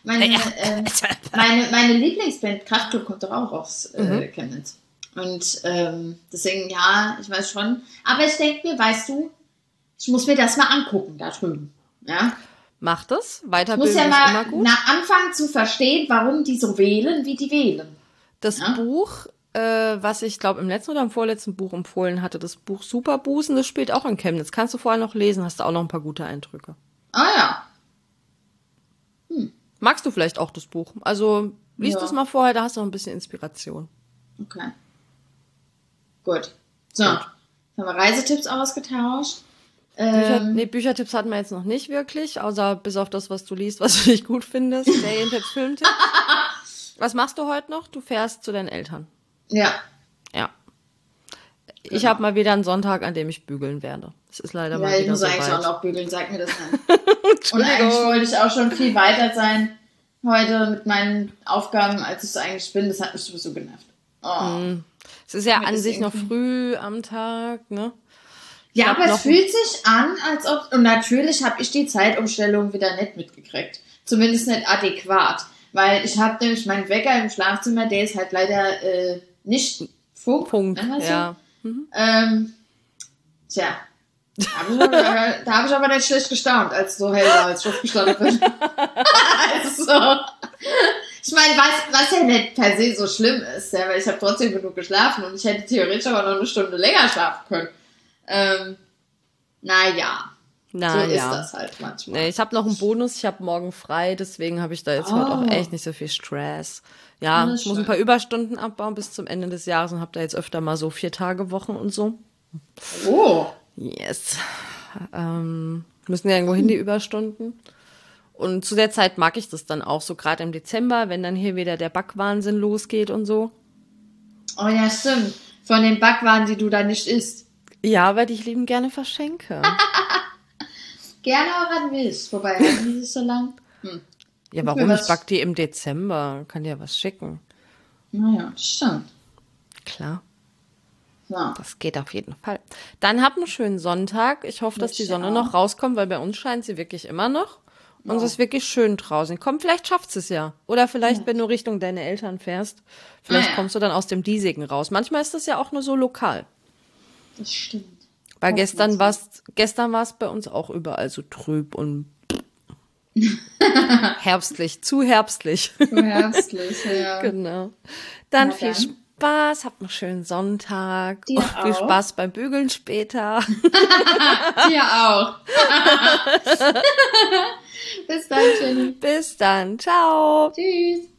meine Lieblingsband Kraftklub kommt doch auch aus Chemnitz. Und deswegen, ja, ich weiß schon. Aber ich denke mir, weißt du, ich muss mir das mal angucken da drüben. Ja? Mach das. Weiterbildung ist immer gut. Anfangen zu verstehen, warum die so wählen, wie die wählen. Das Buch, was ich glaube im letzten oder im vorletzten Buch empfohlen hatte, das Buch Superbusen, das spielt auch in Chemnitz. Kannst du vorher noch lesen, hast du auch noch ein paar gute Eindrücke. Ah ja. Magst du vielleicht auch das Buch? Also liest es mal vorher, da hast du noch ein bisschen Inspiration. Okay. Gut. So, jetzt haben wir Reisetipps ausgetauscht. Büchertipps hatten wir jetzt noch nicht wirklich, außer bis auf das, was du liest, was du nicht gut findest. Serientipps, Filmtipps. Was machst du heute noch? Du fährst zu deinen Eltern. Ja. Ja. Ich habe mal wieder einen Sonntag, an dem ich bügeln werde. Es ist leider mal wieder so weit. Ja, ich muss eigentlich auch noch bügeln, sag mir das dann. Und eigentlich wollte ich auch schon viel weiter sein heute mit meinen Aufgaben, als ich so eigentlich bin. Das hat mich sowieso genervt. Oh. Es ist ja an sich noch früh am Tag, ne? Ja, aber es fühlt sich an, als ob... Und natürlich habe ich die Zeitumstellung wieder nicht mitgekriegt. Zumindest nicht adäquat. Weil ich habe nämlich meinen Wecker im Schlafzimmer, der ist halt leider nicht Funk. Ja. Tja. Da habe ich aber nicht schlecht gestaunt, als es so hell war, als ich aufgestanden bin. Also, ich meine, was ja nicht per se so schlimm ist, ja, weil ich habe trotzdem genug geschlafen und ich hätte theoretisch aber noch eine Stunde länger schlafen können. Naja. So ist das halt manchmal. Nee, ich habe noch einen Bonus, ich habe morgen frei, deswegen habe ich da jetzt heute auch echt nicht so viel Stress. Ja, ich muss ein paar Überstunden abbauen bis zum Ende des Jahres und habe da jetzt öfter mal so 4-Tage-Wochen und so. Oh. Yes. Müssen ja irgendwo hin, die Überstunden. Und zu der Zeit mag ich das dann auch so, gerade im Dezember, wenn dann hier wieder der Backwahnsinn losgeht und so. Oh ja, stimmt. Von den Backwaren, die du da nicht isst. Ja, weil ich lieben gerne verschenke. Gerne auch an mich. Wobei, halten die sich so lang? Ja, warum? Ich back die im Dezember. Kann dir was schicken. Naja, stimmt. Klar. Ja. Das geht auf jeden Fall. Dann habt einen schönen Sonntag. Ich hoffe, dass die Sonne noch rauskommt, weil bei uns scheint sie wirklich immer noch. Und es ist wirklich schön draußen. Komm, vielleicht schafft es ja. Oder vielleicht, wenn du Richtung deine Eltern fährst, vielleicht kommst du dann aus dem Diesigen raus. Manchmal ist das ja auch nur so lokal. Das stimmt. Weil gestern war es bei uns auch überall so trüb und herbstlich, zu herbstlich. Zu herbstlich, ja. Genau. Dann viel Spaß, habt einen schönen Sonntag. Dir und viel Spaß beim Bügeln später. Dir auch. Bis dann, Jenny. Bis dann. Ciao. Tschüss.